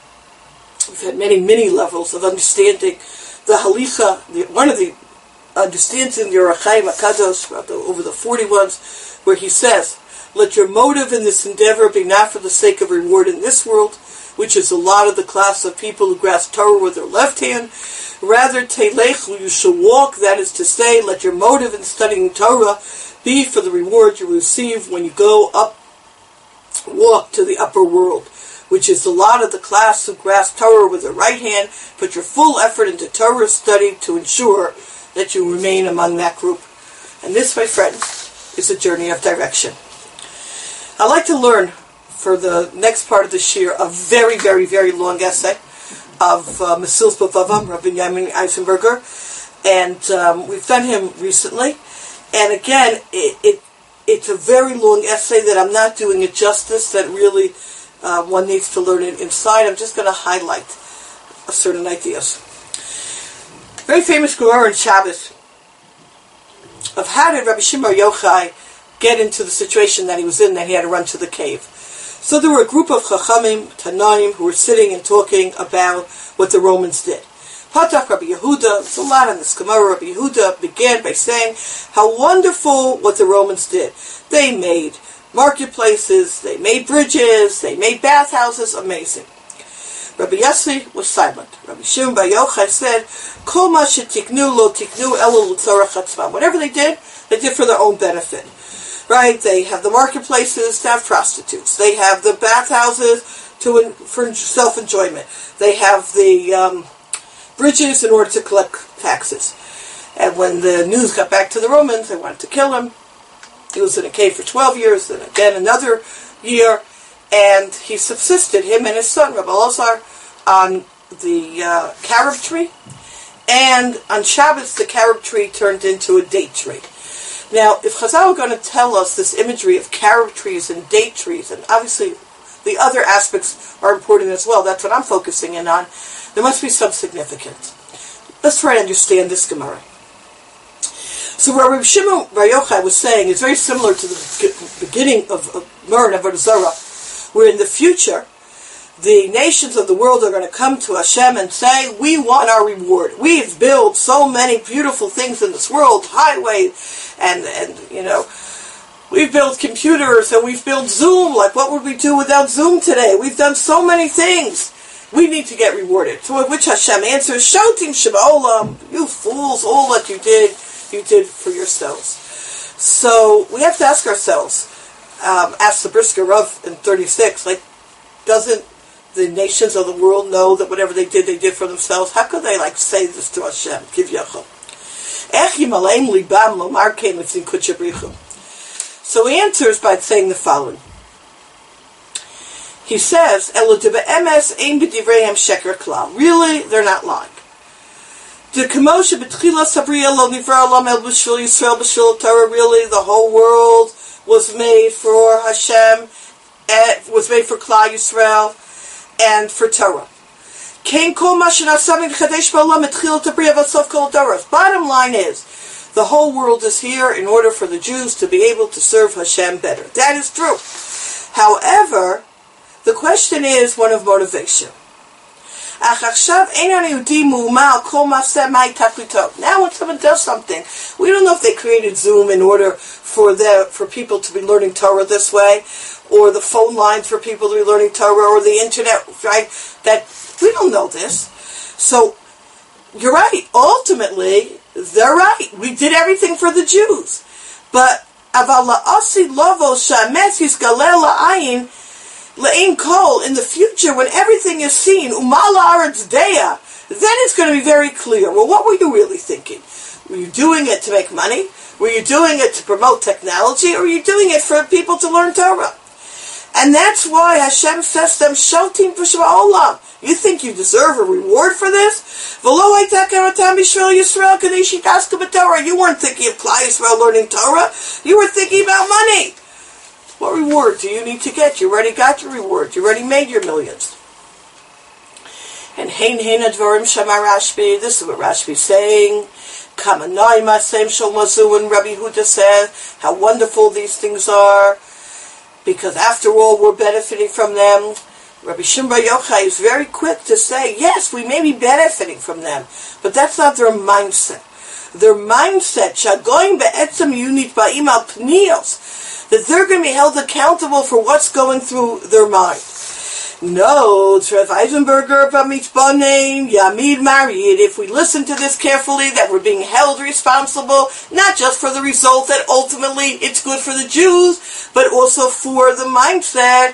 S1: we've had many, many levels of understanding the halicha, the, one of the understanding the Orach Chaim HaKadosh, over the forty ones, where he says, let your motive in this endeavor be not for the sake of reward in this world, which is a lot of the class of people who grasp Torah with their left hand. Rather, telechu, you shall walk, that is to say, let your motive in studying Torah be for the reward you receive when you go up, walk to the upper world, which is a lot of the class who grasp Torah with their right hand. Put your full effort into Torah study to ensure that you remain among that group. And this, my friends, is a journey of direction. I'd like to learn, for the next part of the shir, a very, very, very long essay of uh, Mesil's Bavavam, Rabbi Yamin Eisenberger, and um, we've done him recently. And again, it, it it's a very long essay that I'm not doing it justice, that really uh, one needs to learn it inside. I'm just going to highlight certain ideas. Very famous Gemara in Shabbos of how did Rabbi Shimon Yochai get into the situation that he was in, that he had to run to the cave. So there were a group of Chachamim, Tanaim, who were sitting and talking about what the Romans did. Patach Rabbi Yehuda, there's a lot in this Gemara. Rabbi Yehuda began by saying how wonderful what the Romans did. They made marketplaces, they made bridges, they made bathhouses, amazing. Rabbi Yossi was silent. Rabbi Shimon Bar Yochai said, Kol ma shetiknu lo tiknu elo l'tzorach atzmam. Whatever they did, they did for their own benefit. Right? They have the marketplaces to have prostitutes. They have the bathhouses to for self-enjoyment. They have the um, bridges in order to collect taxes. And when the news got back to the Romans, they wanted to kill him. He was in a cave for twelve years, then again another year. And he subsisted, him and his son, Rabbi Elazar, on the uh, carob tree. And on Shabbos, the carob tree turned into a date tree. Now, if Chazal are going to tell us this imagery of carob trees and date trees, and obviously the other aspects are important as well, that's what I'm focusing in on, there must be some significance. Let's try to understand this Gemara. So what Rabbi Shimon Bar Yochai was saying is very similar to the beginning of Mer and Avodah Zarah, where in the future, the nations of the world are going to come to Hashem and say, we want our reward. We've built so many beautiful things in this world, highways and, and you know, we've built computers and we've built Zoom. Like, what would we do without Zoom today? We've done so many things. We need to get rewarded. To which Hashem answers, Shoutim Sheba'olam, you fools, all that you did, you did for yourselves. So we have to ask ourselves, um, ask the Brisker Rav in thirty-six, like, doesn't the nations of the world know that whatever they did, they did for themselves? How could they, like, say this to Hashem? Give Yachol. So he answers by saying the following. He says, really, they're not lying. Really, the whole world was made for Hashem, was made for Klal Yisrael, and for Torah. Bottom line is, the whole world is here in order for the Jews to be able to serve Hashem better. That is true. However, the question is one of motivation. Now when someone does something, we don't know if they created Zoom in order for the, for people to be learning Torah this way, or the phone lines for people to be learning Torah, or the internet, right? That we don't know this. So you're right. Ultimately, they're right. We did everything for the Jews. But in the future, when everything is seen, then it's going to be very clear. Well, what were you really thinking? Were you doing it to make money? Were you doing it to promote technology? Or were you doing it for people to learn Torah? And that's why Hashem says to them, Shotim V'Shva'olam. You think you deserve a reward for this? You weren't thinking of Klal Yisrael learning Torah. You were thinking about money. What reward do you need to get? You already got your reward. You already made your millions. And Hein Hein Advarim Shamar Rashbi. This is what Rashbi is saying. Kamanai Masem Shal Mazu, and Rabbi Huda said how wonderful these things are, because after all we're benefiting from them. Rabbi Shimon Bar Yochai is very quick to say, yes, we may be benefiting from them, but that's not their mindset. Their mindset, Shagoyim Be'etzem Yunit Ba'im Al Pniyos, that they're going to be held accountable for what's going through their mind. No, Trev Eisenberger, Bamitzbanim, Yamid Marid, if we listen to this carefully, that we're being held responsible, not just for the result that ultimately it's good for the Jews, but also for the mindset.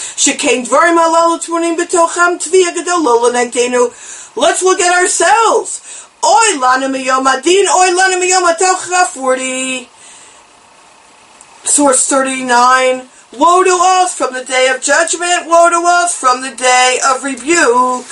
S1: Let's look at ourselves. Oy lana miyom adin, oy lana miyom atocha, forty. Source thirty-nine. Woe to us from the day of judgment, woe to us from the day of rebuke.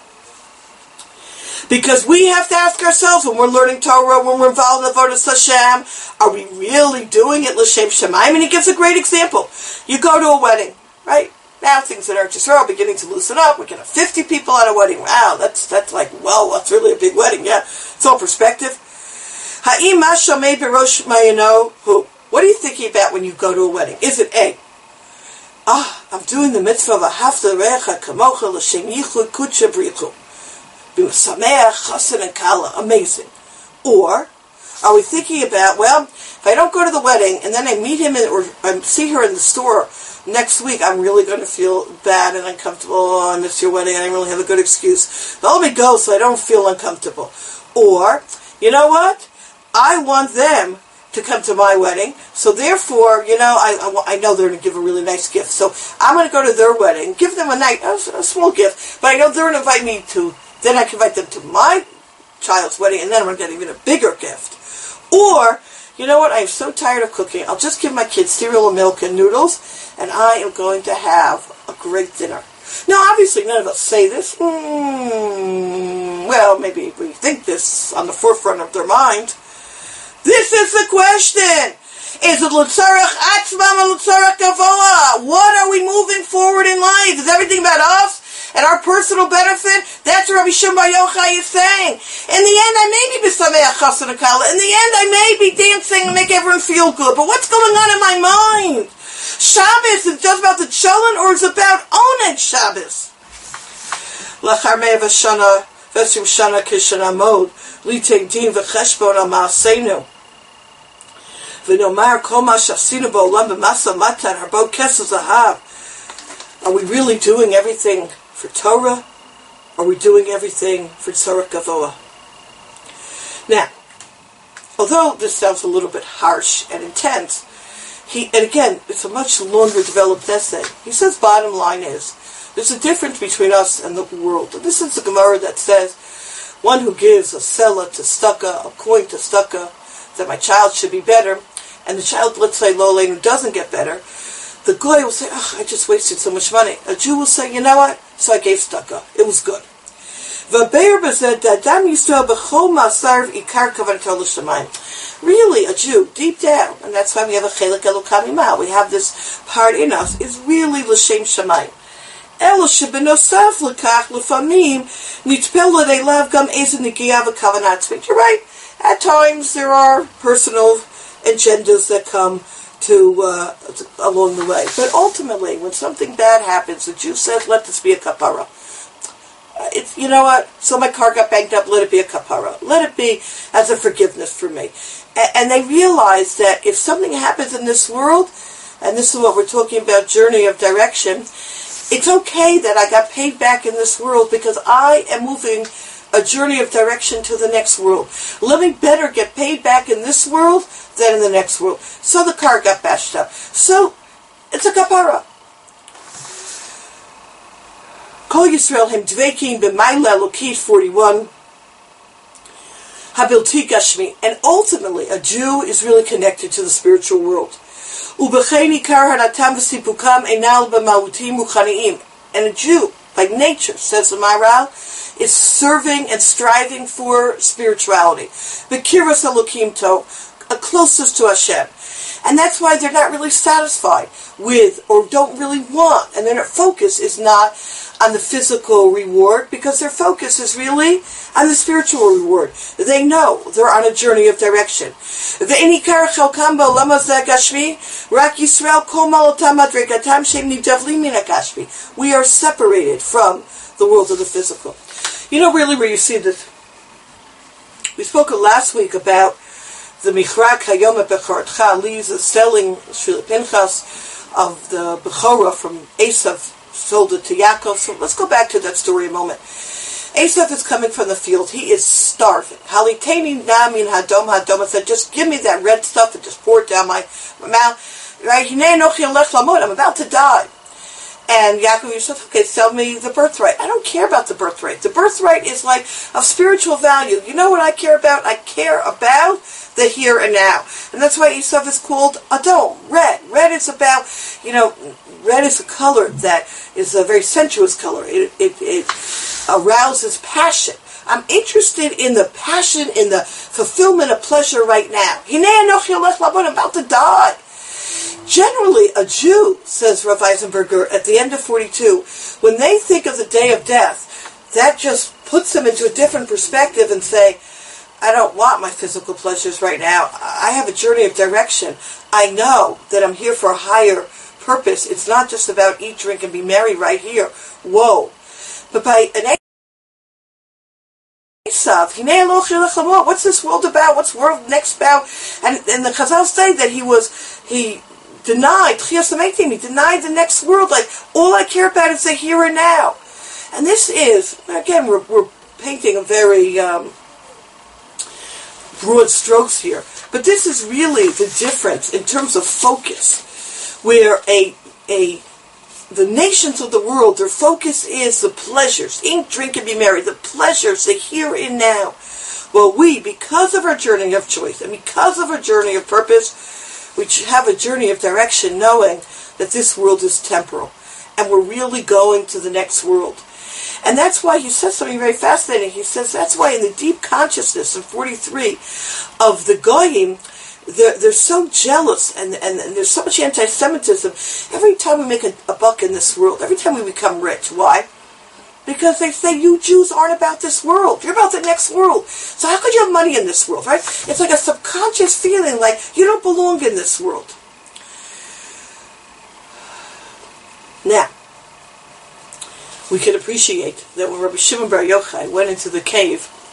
S1: Because we have to ask ourselves when we're learning Torah, when we're involved in the Avodas Hashem, are we really doing it l'shem Shemaim? And he gives a great example. You go to a wedding, right? Now things in Eretz Yisrael are beginning to loosen up. We can have fifty people at a wedding. Wow, that's that's like, well, that's really a big wedding. Yeah, it's all perspective. Ha'im mashamei b'rosh mayano hu. What are you thinking about when you go to a wedding? Is it A, ah, I'm doing the mitzvah of Ahavta Recha Kamocha L'Shem Yichud Kudsha B'Richu B'Sameach Chassan and Kala, amazing. Or are we thinking about, well, if I don't go to the wedding and then I meet him in, or I see her in the store next week, I'm really going to feel bad and uncomfortable. Oh, I missed your wedding and I really have a good excuse. But let me go so I don't feel uncomfortable. Or, you know what? I want them to come to my wedding, so therefore, you know, I, I, I know they're going to give a really nice gift, so I'm going to go to their wedding, give them a nice, a, a small gift, but I know they're going to invite me to, then I can invite them to my child's wedding, and then I'm going to get even a bigger gift. Or, you know what, I'm so tired of cooking, I'll just give my kids cereal and milk and noodles, and I am going to have a great dinner. Now, obviously, none of us say this. Mm, well, maybe we think this on the forefront of their mind. This is the question. Is it l'tzarech atzmam or l'tzarech gavoa? What are we moving forward in life? Is everything about us and our personal benefit? That's what Rabbi Shimon Bar Yochai is saying. In the end, I may be b'sameach chassan akala. In the end, I may be dancing and make everyone feel good. But what's going on in my mind? Shabbos is just about the cholent, or is it about Oneg Shabbos? Lachar me'ev hashana v'eshim shana kishana mod. Litei din v'cheshbon al ma'aseinu. V'nomar kol ma shasinu ba'olam b'masa matan harbot kesef zahav. Are we really doing everything for Torah? Are we doing everything for Tzorach Gavoa? Now, although this sounds a little bit harsh and intense, he, and again, it's a much longer developed essay. He says bottom line is, there's a difference between us and the world. And this is the Gemara that says, one who gives a sela to stucca, a coin to stucca, that my child should be better, and the child, let's say, lo aleinu, doesn't get better, the goy will say, oh, I just wasted so much money. A Jew will say, you know what? So I gave stucca. It was good. Really, a Jew, deep down, and that's why we have a chelik elokam imah, we have this part in us, is really l'shem shamayim. Elo shebenosaf l'kach l'famim nitpel l'deilav gam ezen nigiyav v'kavanat tzvit. You're right. At times there are personal agendas that come to, uh, to along the way. But ultimately, when something bad happens, the Jew says, let this be a kapara. It's, you know what, so my car got banged up, let it be a kapara. Let it be as a forgiveness for me. And, and they realize that if something happens in this world, and this is what we're talking about, journey of direction, it's okay that I got paid back in this world because I am moving a journey of direction to the next world. Let me better get paid back in this world than in the next world. So the car got bashed up. So it's a kapara. Kol Yisrael hem dvekim b'mayla elokit forty-one habilti gashmi. And ultimately, a Jew is really connected to the spiritual world. U'b'chein ikar hanatam v'sipukam enal b'mautim uchaniim. And a Jew, by nature, says the Maharal, is serving and striving for spirituality. B'kiras elokim to, a closeness to Hashem. And that's why they're not really satisfied with, or don't really want, and their focus is not on the physical reward, because their focus is really on the spiritual reward. They know they're on a journey of direction. We are separated from the world of the physical. You know really where you see this? We spoke last week about the Michrak Hayom Bechoratcha leaves the selling Shvili Pinchas of the Bechorah from Esav, sold it to Yaakov. So let's go back to that story a moment. Esav is coming from the field. He is starving. Haliteni namin hadom hadom. I said, just give me that red stuff and just pour it down my, my mouth. Right? I'm about to die. And Yaakov Yosef, okay, sell me the birthright. I don't care about the birthright. The birthright is like of spiritual value. You know what I care about? I care about the here and now. And that's why Esav is called Adom, red. Red is about, you know, red is a color that is a very sensuous color. It, it, it arouses passion. I'm interested in the passion, in the fulfillment of pleasure right now. I'm about to die. Generally, a Jew, says Rav Eisenberger, at the end of forty-two, when they think of the day of death, that just puts them into a different perspective and say, I don't want my physical pleasures right now. I have a journey of direction. I know that I'm here for a higher purpose. It's not just about eat, drink, and be merry right here. Whoa. But by an Esav, what's this world about? What's world next about? And, and the Chazal say that he was, he denied, he denied the next world. Like, all I care about is the here and now. And this is, again, we're, we're painting a very um, broad strokes here. But this is really the difference in terms of focus, where a a the nations of the world, their focus is the pleasures. Eat, drink, and be merry. The pleasures, the here and now. Well, we, because of our journey of choice, and because of our journey of purpose, we have a journey of direction, knowing that this world is temporal. And we're really going to the next world. And that's why he says something very fascinating. He says that's why in the deep consciousness in forty-three of the Goyim, They're, they're so jealous, and, and, and there's so much anti-Semitism. Every time we make a, a buck in this world, every time we become rich. Why? Because they say, you Jews aren't about this world. You're about the next world. So how could you have money in this world, right? It's like a subconscious feeling like you don't belong in this world. Now, we can appreciate that when Rabbi Shimon Bar Yochai went into the cave,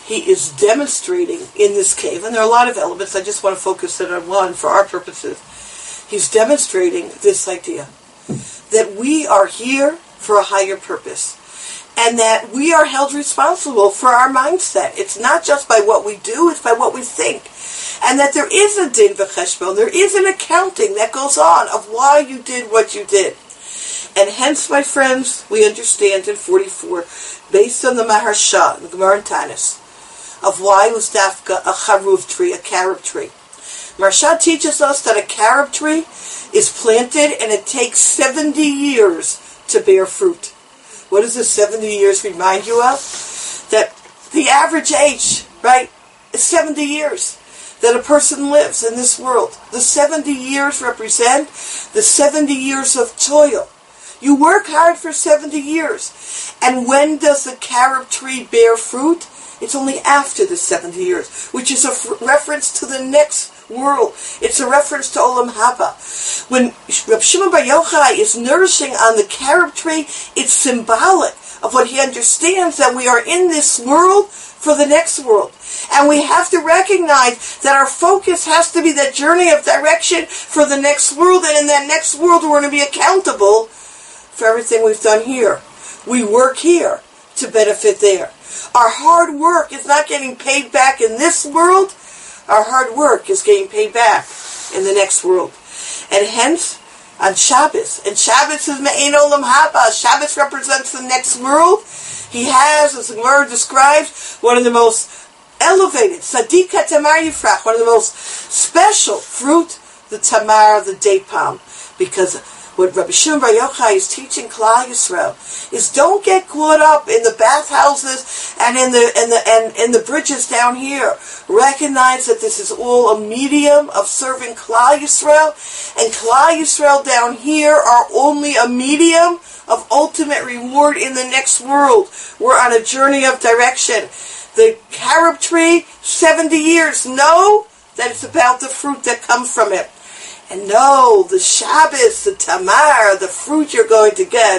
S1: he is demonstrating in this cave, and there are a lot of elements, I just want to focus in on one for our purposes. He's demonstrating this idea that we are here for a higher purpose, and that we are held responsible for our mindset. It's not just by what we do, it's by what we think. And that there is a din v'cheshbon, there is an accounting that goes on of why you did what you did. And hence, my friends, we understand in forty-four, based on the Maharsha, the Gemara and Tanis, of why it was dafka a charuv tree, a carob tree. Maharsha teaches us that a carob tree is planted and it takes seventy years to bear fruit. What does the seventy years remind you of? That the average age, right, is seventy years that a person lives in this world. The seventy years represent the seventy years of toil. You work hard for seventy years. And when does the carob tree bear fruit? It's only after the seventy years, which is a f- reference to the next world. It's a reference to Olam Haba. When Reb Shimon Bar Yochai is nourishing on the carob tree, it's symbolic of what he understands, that we are in this world for the next world. And we have to recognize that our focus has to be that journey of direction for the next world, and in that next world we're going to be accountable for everything we've done here. We work here to benefit there. Our hard work is not getting paid back in this world. Our hard work is getting paid back in the next world. And hence, on Shabbos, and Shabbos is Me'ein Olam Haba. Shabbos represents the next world. He has, as the Gemara describes, one of the most elevated, Tzadika Tamar Yifrach, one of the most special fruit, the Tamar, the date palm. Because what Rabbi Shimon Bar Yochai is teaching Klal Yisrael is don't get caught up in the bathhouses and in the and the and in the bridges down here. Recognize that this is all a medium of serving Klal Yisrael, and Klal Yisrael down here are only a medium of ultimate reward in the next world. We're on a journey of direction. The carob tree, seventy years. Know that it's about the fruit that comes from it. And know the Shabbos, the Tamar, the fruit you're going to get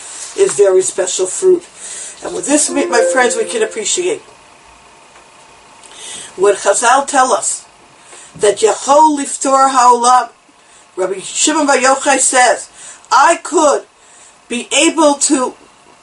S1: is very special fruit. And with this, my friends, we can appreciate what Chazal tell us, that Yachol Liftor Ha'olam. Rabbi Shimon Bar Yochai says, I could be able to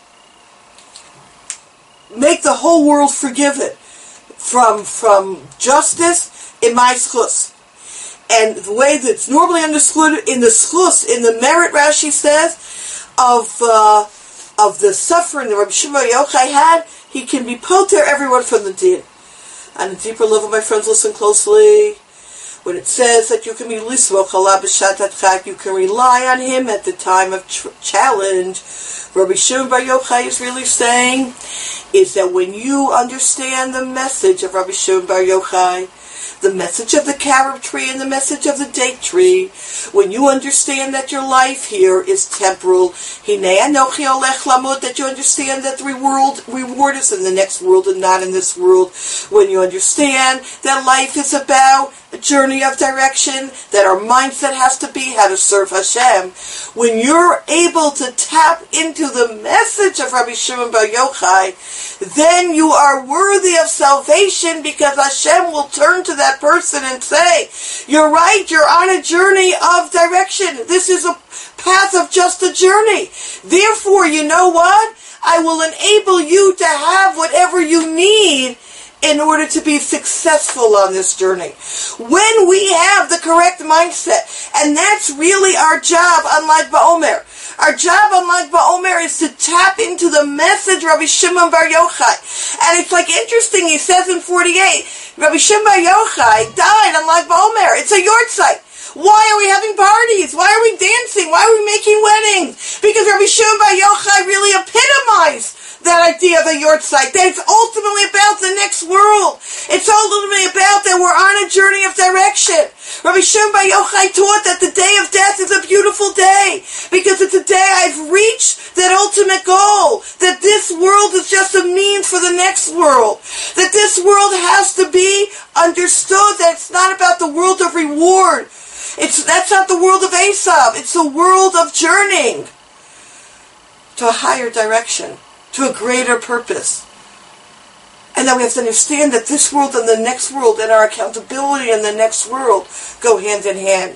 S1: make the whole world forgive it from, from justice in my schus. And the way that's normally understood in the schus, in the merit, Rashi says, of uh, of the suffering that Rabbi Shimon Bar Yochai had, he can be poter everyone from the din. On a deeper level, my friends, listen closely. When it says that you can be lisvoch alav b'shat chag, you can rely on him at the time of tr- challenge. Rabbi Shimon Bar Yochai is really saying is that when you understand the message of Rabbi Shimon Bar Yochai, the message of the carob tree and the message of the date tree, when you understand that your life here is temporal, Hinei Anochi Olech Lamud, that you understand that the reward, reward is in the next world and not in this world, when you understand that life is about a journey of direction, that our mindset has to be how to serve Hashem, when you're able to tap into the message of Rabbi Shimon Bar Yochai, then you are worthy of salvation, because Hashem will turn to that person and say, you're right, you're on a journey of direction. This is a path of just a journey. Therefore, you know what? I will enable you to have whatever you need in order to be successful on this journey. When we have the correct mindset, and that's really our job on Lag BaOmer. Our job on Lag BaOmer is to tap into the message Rabbi Shimon Bar Yochai. And it's like interesting, he says in forty-eight, Rabbi Shimon Bar Yochai died on Lag BaOmer. It's a yortzeit. Why are we having parties? Why are we dancing? Why are we making weddings? Because Rabbi Shimon Bar Yochai really epitomized that idea of a yortzeit, that it's ultimately about the next world. It's ultimately about that we're on a journey of direction. Rabbi Shimon Bar Yochai taught that the day of death is a beautiful day, because it's a day I've reached that ultimate goal, that this world is just a means for the next world, that this world has to be understood, that it's not about the world of reward. It's that's not the world of Esav. It's the world of journeying to a higher direction, to a greater purpose. And that we have to understand that this world and the next world and our accountability in the next world go hand in hand.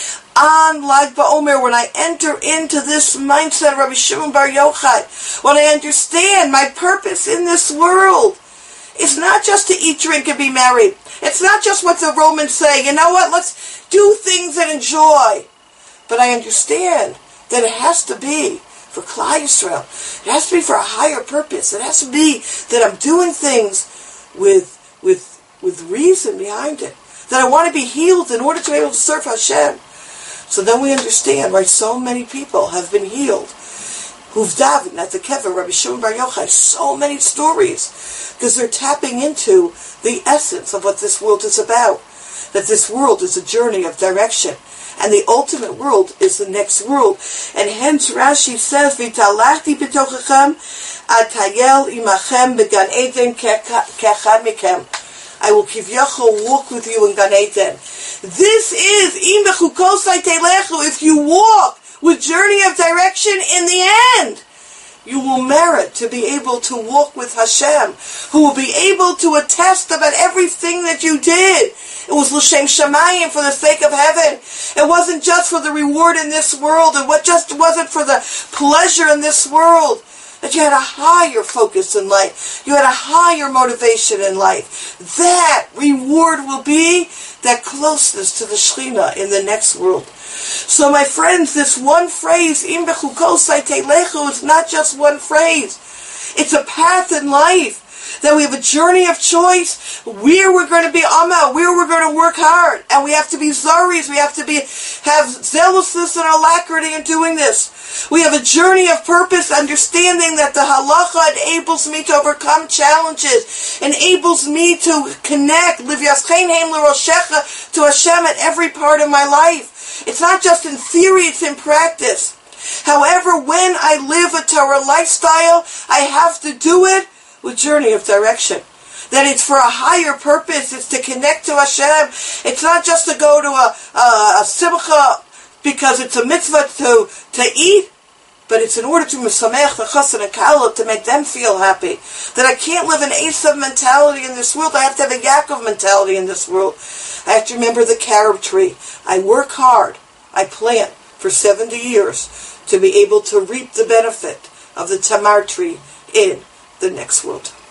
S1: On Lag BaOmer, when I enter into this mindset of Rabbi Shimon Bar Yochai, when I understand my purpose in this world, it's not just to eat, drink, and be merry. It's not just what the Romans say, you know what, let's do things and enjoy. But I understand that it has to be for Klal Yisrael. It has to be for a higher purpose. It has to be that I'm doing things with with with reason behind it. That I want to be healed in order to be able to serve Hashem. So then we understand why so many people have been healed. Who've davened at the Kever, Rabbi Shimon Bar Yochai. So many stories. Because they're tapping into the essence of what this world is about. That this world is a journey of direction. And the ultimate world is the next world. And hence Rashi says, V'talachti b'tochachem, atayel imachem began eden kechad mikem. I will kivyachol walk with you in Gan Eden. This is im bechukosai telechu. If you walk with journey of direction, in the end, you will merit to be able to walk with Hashem, who will be able to attest about everything that you did. It was l'shem shamayim, for the sake of heaven. It wasn't just for the reward in this world. It what just wasn't for the pleasure in this world. That you had a higher focus in life. You had a higher motivation in life. That reward will be that closeness to the Shekhinah in the next world. So my friends, this one phrase, Im bechukosai telechu, is not just one phrase. It's a path in life. That we have a journey of choice where we're going to be amal, where we're going to work hard. And we have to be zaris, we have to be have zealousness and alacrity in doing this. We have a journey of purpose, understanding that the halacha enables me to overcome challenges, enables me to connect, liv yaschein heim l'roshecha, to Hashem at every part of my life. It's not just in theory, it's in practice. However, when I live a Torah lifestyle, I have to do it with journey of direction. That it's for a higher purpose. It's to connect to Hashem. It's not just to go to a, a, a simcha because it's a mitzvah to, to eat, but it's in order to misamech the chassan and kallah, to make them feel happy. That I can't live an Esav mentality in this world. I have to have a Yaakov mentality in this world. I have to remember the carob tree. I work hard. I plant for seventy years to be able to reap the benefit of the tamar tree in the next world.